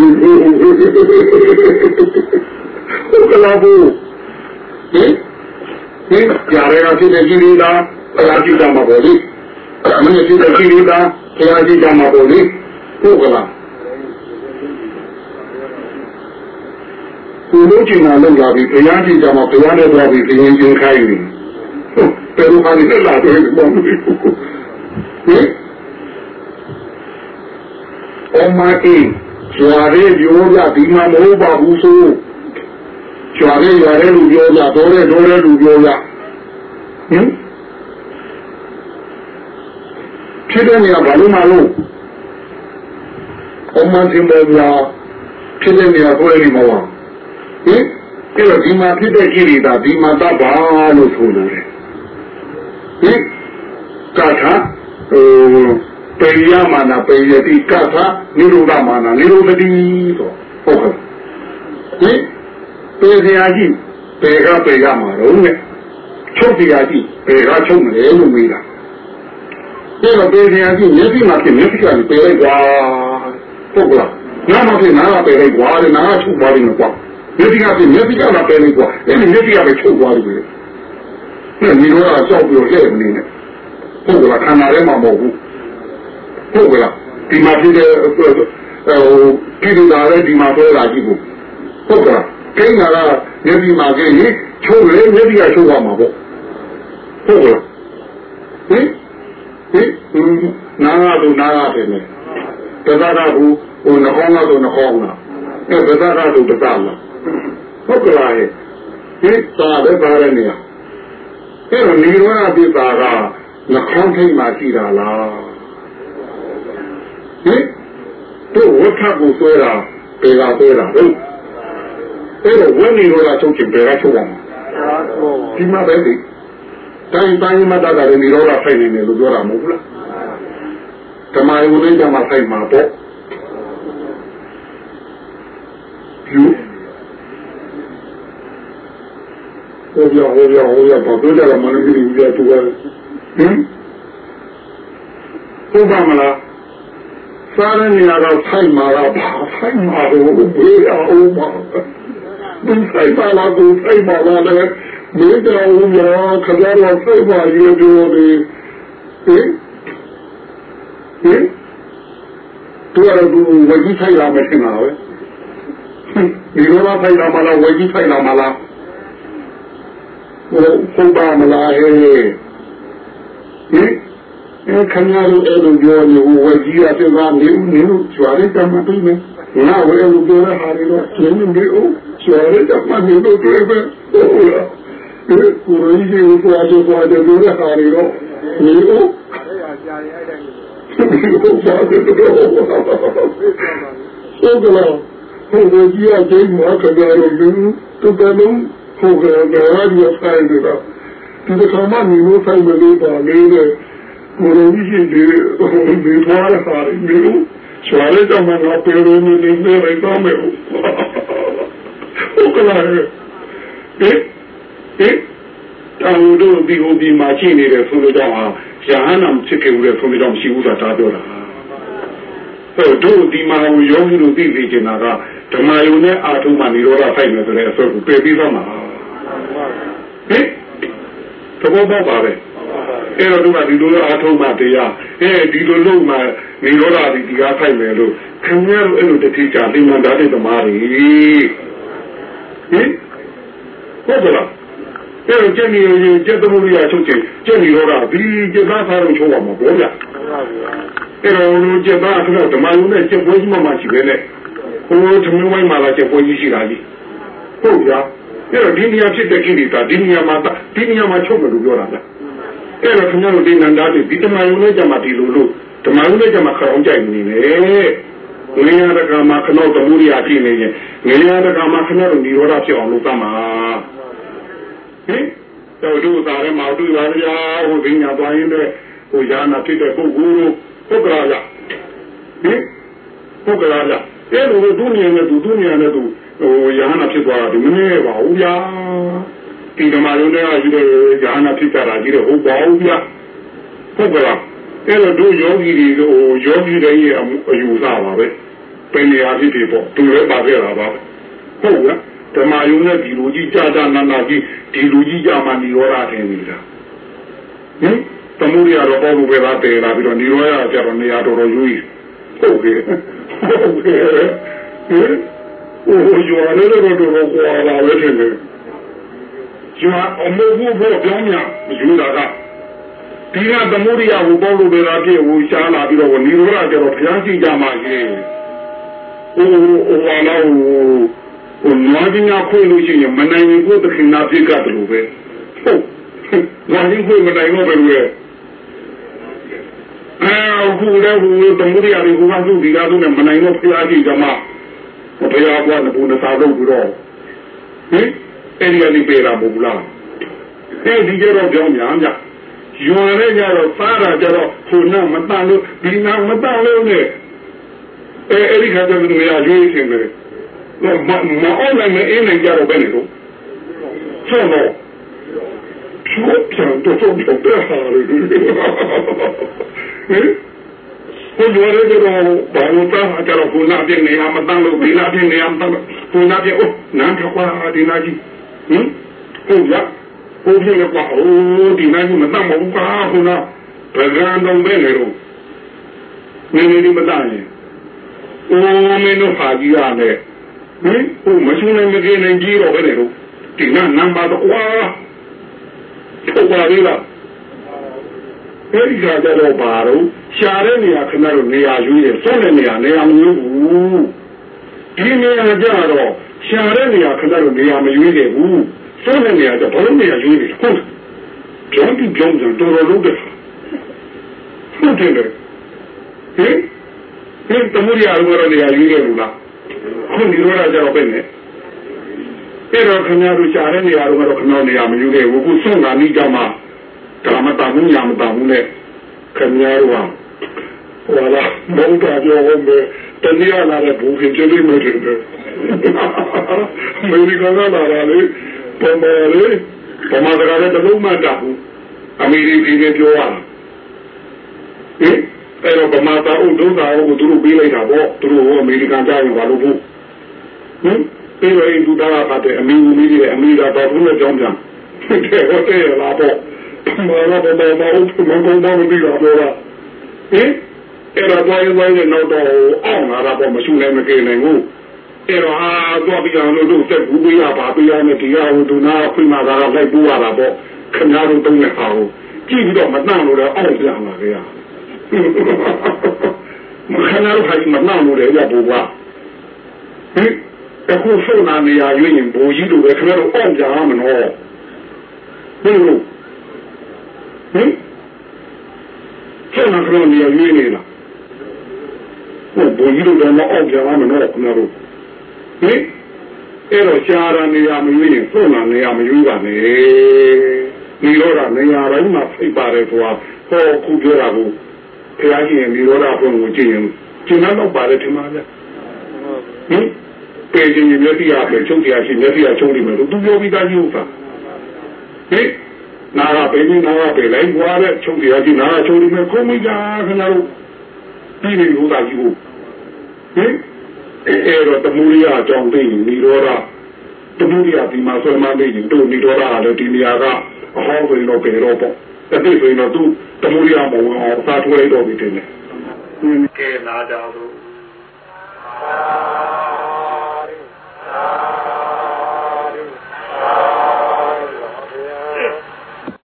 ကလားဘူးဟင်ဟင်ကြားရတာဖြစ်တဲ့ကြီးလေးလားဘုရားကြည့်ကြမှာပေါ့လေမင်းဖြစ်တဲ့ကြီးလေးလားဘုရားကြည့်ကြမှာပေါ့လေဟုတ်ကလားကိုလို့ချင်တာလုပ်လာပြီဘုရားကြည့်ကြမှာဘုရားနဲ့သွားပြီးသင်ရင်ကျင်းခိုင်းပြီဟုတ်တယ်ဘာလို့လဲလာတယ်ဘာလို့ဟင်မှာအေးကျွာရဲပြောကြဒီမှာမဟုတ်ပါဘူးဆိုကျွာရဲရွာရဲလူပြောကြတော်ရဲတော်ရဲလူပြောကြဟင်ဖြစ်တဲ့နေရာဘာလို့မလို့အမှန်တင်ပေါ်ပြဖြစ်တဲ့နေရာကိုလည်းမဟုတ်ဟင်အဲ့တော့ဒီမှာဖြစ်တဲ့ကိရိတာဒီမှာတတ်ပါလို့ဆိုတယ်ဟင်ကာထာဟိုပေယမာနာပေယတိကာထာနိရောဓမာနာနိရောဓတိဆိုဟုတ်ကဲ့ဟင်ပေစရာကြီးပေကပေကမှာတော့နဲ့ချုပ်စရာကြီးပေကချုပ်မလဲလို့မေးတာအဲ့တော့ပေစရာကြီးမျက်စိမှာဖြစ်မျက်စိကလည်းပေလိုက်ကွာဟုတ်ကလားနားမှာဖြစ်နားကပေလိုက်ကွာနားကချုပ်သွားတယ်ကွာမျက်စိကဖြစ်မျက်စိကလည်းပေလိုက်ကွာအဲ့ဒီမျက်စိကပဲချုပ်သွားတယ်ပဲနဲ့ဒီတော့ကြောက်ပြီးတော့ရဲ့မနေနဲ့ဟုတ်ကလားခန္ဓာထဲမှာမဟုတ်ဘူးဟုတ်ကလားဒီမှာဖြစ်တဲ့ဟိုကိရိတာလည်းဒီမှာပြောတာကြည့်ဖို့ဟုတ်ကလားကိန်းတာကမျက်စိမှာကိန်းချုပ်လေမျက်စိကချုပ်သွားမှာပေါ့ဟုတ်ကလားဟင်ဟင်နားကတော့နားရတယ်လေတသရဘူးဟိုနှောင်းကတော့နှောင်းလားအဲတသရတော့တသလားဟုတ်ကလားဟင်သာလည်းပါရနေရအဲ့တော့နိရောဓပိတာကနှခေါင်းထိပ်မှာရှိတာလားဟင်တို့ဝဋ္ဌကိုဆွဲတာပေကဆွဲတာဟုတ်အဲ့တော့ဝိနိရောဓချုပ်ချင်ပေကချုပ်အောင်ဒီမှာပဲဒီတိုင်းတိုင်းမှာတာကလည်းနိရောဓဖိုက်နေတယ်လို့ပြောတာမဟုတ်ဘူးလားဓမ္မယုံလေးဓမ္မဖိုက်မှာပေါ့ယူဟိုပြောဟိုပြောဟိုပြောဘာပြောကြတာမလို့ဒီလိုပြောသူကဟင်ဟုတ်ပါမလားစားရနေရတော့ဖိုက်မှာတော့ဖိုက်မှာတော့ဘေးအောင်ပါဒီဖိုက်ပါလားဒီဖိုက်ပါလားလည်းဘေးတော့ရောခကြတော့ဖိုက်ပါရေပြောနေဟင်ဟင်သူရတော့ဝကြီးဖိုက်လာမယ်ထင်တာပဲဒီလိုမှဖိုက်လာမလားဝကြီးဖိုက်လာမလားဟုတ်ပါမလားဟဲ့ဟင်အဲခဏလိုအဲ့လိုပြောနေဝကြီးရတဲ့ကနေနေလို့ကျွာလိုက်တယ်မသိနဲ့ငါဝဲလို့ပြောရဟာလေတော့ကျင်းနေဦးကျွာလိုက်တယ်မနေလို့တွေ့ပဲဟုတ်လားဒီကိုရင်းကြီးကိုအားကြောအားကြောပြောရဟာလေတော့နေဦးအဲ့ရကြာရင်အဲ့တိုင်းဟုတ်ပါဘူးဟုတ်ကဲ့ဟုတ်ကဲ့ကြီးအကျိုးမှာကြရလို့တူတယ်လုံးဟုတ်ကဲ့ဒါရည်ဆိုင်တယ်တော့ဒီကမှနေလို့ဆိုင်မလို့ပါလေတဲ့ကိုယ်ကြီးရှိတယ်ဒီထွားရတာမျိုးဆွာလိုက်တော့မှတော့ပြေလို့နေနေနေတော့မယ်ဟုတ်ကဲ့ဟဲ့ဟဲ့တောင်တို့ဒီဟိုဒီမှာရှိနေတယ်ဆိုလို့တော့ယာဟနာဖြစ်ကြတယ်ဆိုလို့တော့မရှိဘူးဆိုတာပြောတာဟဲ့တို့ဒီမှာယောဂီတို့သိသိချင်တာကဓမ္မယုံနဲ့အာထုံမှនិရောဓဖိုက်မယ်ဆိုတဲ့အစွဲကိုပြေပြီးတော့မှာဟဲ့သဘောပေါက်ပါပဲအဲ့တော့ဒီမှာဒီလိုအာထုံမှတရားအဲဒီလိုလုံးမှនិရောဓဒီဒီကားဖိုက်မယ်လို့ခင်ဗျားတို့အဲ့လိုတတိချာလိမ္မာဓာတ်တဲ့သမားတွေဟင်ဟုတ်ကဲ့လားအဲ့တော့ကျက်နေရင်ကျက်သမုဒိယချုပ်ချင်ကျက်និရောဓဒီကျက်သားဖားလို့ချုပ်ရမှာပေါ့ဗျာအဲ့တော့ကျက်သားကတော့ဓမ္မယုံနဲ့ကျက်ပွဲကြီးမှမှရှိပဲနဲ့ဟိုသမင်းဝိုင်းမှာလာကျက်ပွဲကြီးရှိတာကြီးဟုတ်ဗျာအဲ့တော့ဒီနေရာဖြစ်တဲ့ကိရိတာဒီနေရာမှာဒီနေရာမှာချုပ်မယ်လို့ပြောတာဗျအဲ့တော့ခင်ဗျားတို့ဒီနန္ဒာတွေဒီဓမ္မယုံနဲ့ကြမှာဒီလိုလို့ဓမ္မယုံနဲ့ကြမှာခေါင်းကြိုက်နေတယ်ငရတကမှာခဏသမုဒိယဖြစ်နေရင်ငရတကမှာခဏတော့និရောဓဖြစ်အောင်လုပ်သမှာဟင်တော့တို့သားရဲမှာတွေ့ပါဗျာဟိုဒိညာသွားရင်လည်းဟိုယာနာဖြစ်တဲ့ပုဂ္ဂိုလ်ပုဂ္ဂလာရဟင်ပုဂ္ဂလာရအဲ့လိုဒုညံနဲ့သူဒုညံနဲ့သူဟိုယာနာဖြစ်သွားတာဒီမနေပါဘူးဗျာဒီဓမ္မယုံတွေကယူတဲ့ယာနာဖြစ်ကြတာကြီးတော့ဟုတ်ပါဘူးဗျာပုဂ္ဂလာအဲ့လိုတို့ယောဂီတွေဟိုယောဂီတွေရဲ့အယူဆပါပဲပင်နေရာဖြစ်ဖြစ်ပေါ့သူလည်းပါခဲ့တာပါဟုတ်ကဲ့ဓမ္မယုံနဲ့ဒီလူကြီးကြာကြာနာနာကြီးဒီလူကြီးကြာမှនិရောဓထင်နေတာဟင်သမုဒိယတော့ပေါ့လို့ပဲလားတည်လာပြီးတော့និရောဓကြတော့နေရာတော်တော်ယူဟုတ်ကဲ့ဟုတ်ကဲ့ဟင်ဟိုယောလည်းတော့တော်တော်ကွာလာပဲထင်တယ်ကျွမ်းအမိုးဘူးဘောပြောင်းများယူတာကဒီကသမုဒိယကိုပေါ့လို့ပဲလားပြည့်ဟိုရှားလာပြီးတော့និရောဓကြတော့ဘုရားရှိကြမှာကြီးဟိုဟိုလာလာဟိုနွားကြီးများခွေလို့ရှိရင်မနိုင်ဘူးကိုတခင်နာပြစ်ကတလို့ပဲဟုတ်နွားကြီးခွေမနိုင်တော့ပဲလို့အခုလည်းဟိုတမှုရရီဟိုကသူ့ဒီကားသူနဲ့မနိုင်တော့ဖျားကြည့်ကြမှာဘုရားကလည်းဘုန်းတော်လုပ်ပြီးတော့ဟင်အဲ့ဒီကနေပြေးလာမဟုတ်လားအဲ့ဒီကြတော့ကြောင်းများကြရွာနဲ့ကြတော့စားတာကြတော့ဟိုနာမတန်လို့ဒီနာမတန်လို့နဲ့အဲအဲ့ဒီခါကျတော့နေရာရွေးခြင်းပဲတော့မမအောင်နိုင်မအင်းနိုင်ကြတော့ပဲလေတော့ဆောတော့ချိုးပြန်တော့တော့တော့ဟာလေဟင်ဟိုရွာနဲ့ကြတော့ဘာလို့သားကြတော့ဟိုနာပြနေရမတန်လို့ဒီနာပြနေရမတန်လို့ဟိုနာပြအိုးနန်းထွက်သွားဒီနာကြီးဟင်ဟုတ်လားဟိုပြည့်ကွာအိုးဒီနာကြီးမတတ်မဟုတ်ပါဘူးနော်ဗကံတော့ပဲလေတော့နင်းနေမတတ်ရင်အိုးမင်းတို့ဟာကြီးရတယ်ဟင်ဟိုမရှိနိုင်မကင်းနိုင်ကြီးတော့ပဲလေတော့ဒီနာနံပါတ်တော့ကွာထုတ်ပါလေလားအဲ့ဒီကကြတော့ဘာလို့ရှားတဲ့နေရာခဏတော့နေရာရွေးတယ်စွန့်တဲ့နေရာနေရာမရွေးဘူးဒီနေရာကြတော့ရှားတဲ့နေရာခဏတော့နေရာမရွေးတယ်ဘူးစွန့်တဲ့နေရာကျဘာလို့နေရာရွေးနေလဲဟုတ်ကြောင်းပြီးကြောင်းကြောင်းတော်တော်လုပ်တယ်ဟုတ်တယ်ဟင်ဟင်တမှုရအောင်တော့နေရာရွေးတယ်လို့လားခုဒီလိုရကြတော့ပဲနဲ့အဲ့တော့ခင်ဗျားတို့ရှားတဲ့နေရာတော့ခဏနေရာမရွေးခဲ့ဘူးခုစွန့်တာနေကြမှာဒါမတဘူးညာမတဘူးနဲ့ခင်ဗျားတို့ဟာဟောလာဘုံတော်ပြောဟောမယ်တနည်းအားလာတဲ့ဘူခင်ကျလေးမျိုးတွေအမေရိကန်ကလာတာလေပေါ်မယ်လေပေါ်မှာတကားလည်းတလုံးမှတာဘူးအမေရိကန်ပြောရဟင်အဲ့တော့ဗမာသားဦးဒုသားဦးကိုသူတို့ပေးလိုက်တာပေါ့သူတို့ဟောအမေရိကန်ကြားရင်ဘာလို့ဘူးဟင်ပြေးရင်သူသားကတဲ့အမေဦးကြီးရဲ့အမေသာတော်ဘုရားကြောင်းပြန်တဲ့ဟောတဲ့လာပေါ့မာရဘယ်မှာဦးမကုန်းမပြီးတော့ဟင်အဲ့တော့ဘာလို့လဲတော့တော့အောင်လာတော့မရှိနိုင်မကင်းနိုင်ဘူးအဲ့တော့ဟာတော့ပြီးအောင်လို့စက်ဘူးပြရပါပြရမယ်ဒီကဟိုဒုနာခွေးမှာကလိုက်ပူရတာပေါ့ခင်ဗျားတို့တုံးနေအောင်ကြည့်ပြီးတော့မနှံ့လို့တော့အောင်ပြန်လာကြရမခဏတော့ဟာမနှံ့လို့လည်းရပူပါဟင်အခုဆုံးနာနေရရွေးရင်ဘူကြီးတို့ပဲခင်ဗျားတို့အောင်ကြရမနော်ဟင်လို့ဟင်ဆုံးနာကတော့နေရရွေးနေလားဟိုဘူကြီးတို့တော့မအောင်ကြရမနော်ခင်ဗျားတို့ဟင်အဲ့တော့ရှားရနေရမရွေးရင်ဆုံးနာနေရမရွေးပါနဲ့ဒီလိုတော့နေရာတိုင်းမှာဖိတ်ပါတယ်ဆိုတာဟောခုပြောတာကိုခရီးရှင်ဒီလိုတော့ဘုံကိုကြည့်ရင်ကျင်တော့ပါတယ်ထင်ပါဗျဟင်ပေချင်းမျက်စိအပဲချုပ်တရားရှိမျက်စိအချုံးနေမယ်လို့သူပြောပြီးသားကြီးဥစ္စာဟင်နာရပေနေနာရပေလိုက်ဘွားတဲ့ချုပ်တရားရှိနာရချုံးနေမယ်ခုံးမိကြခင်ဗျားတို့ပြီးနေလို့သာကြီးကိုဟင်အဲ့တော့တမှုရိယအကြောင်းသိရင်ဒီလိုတော့တမှုရိယဒီမှာဆွဲမနေရင်တို့ဒီလိုတော့လည်းဒီနေရာကအဟောင်းဆိုရင်တော့ပေတော့ပေါ့တတိဆိုရင်တော့သူတမှုရိယမဝင်အောင်စားထွေးလိုက်တော့ပြီတင်တယ်ကဲလာကြလို့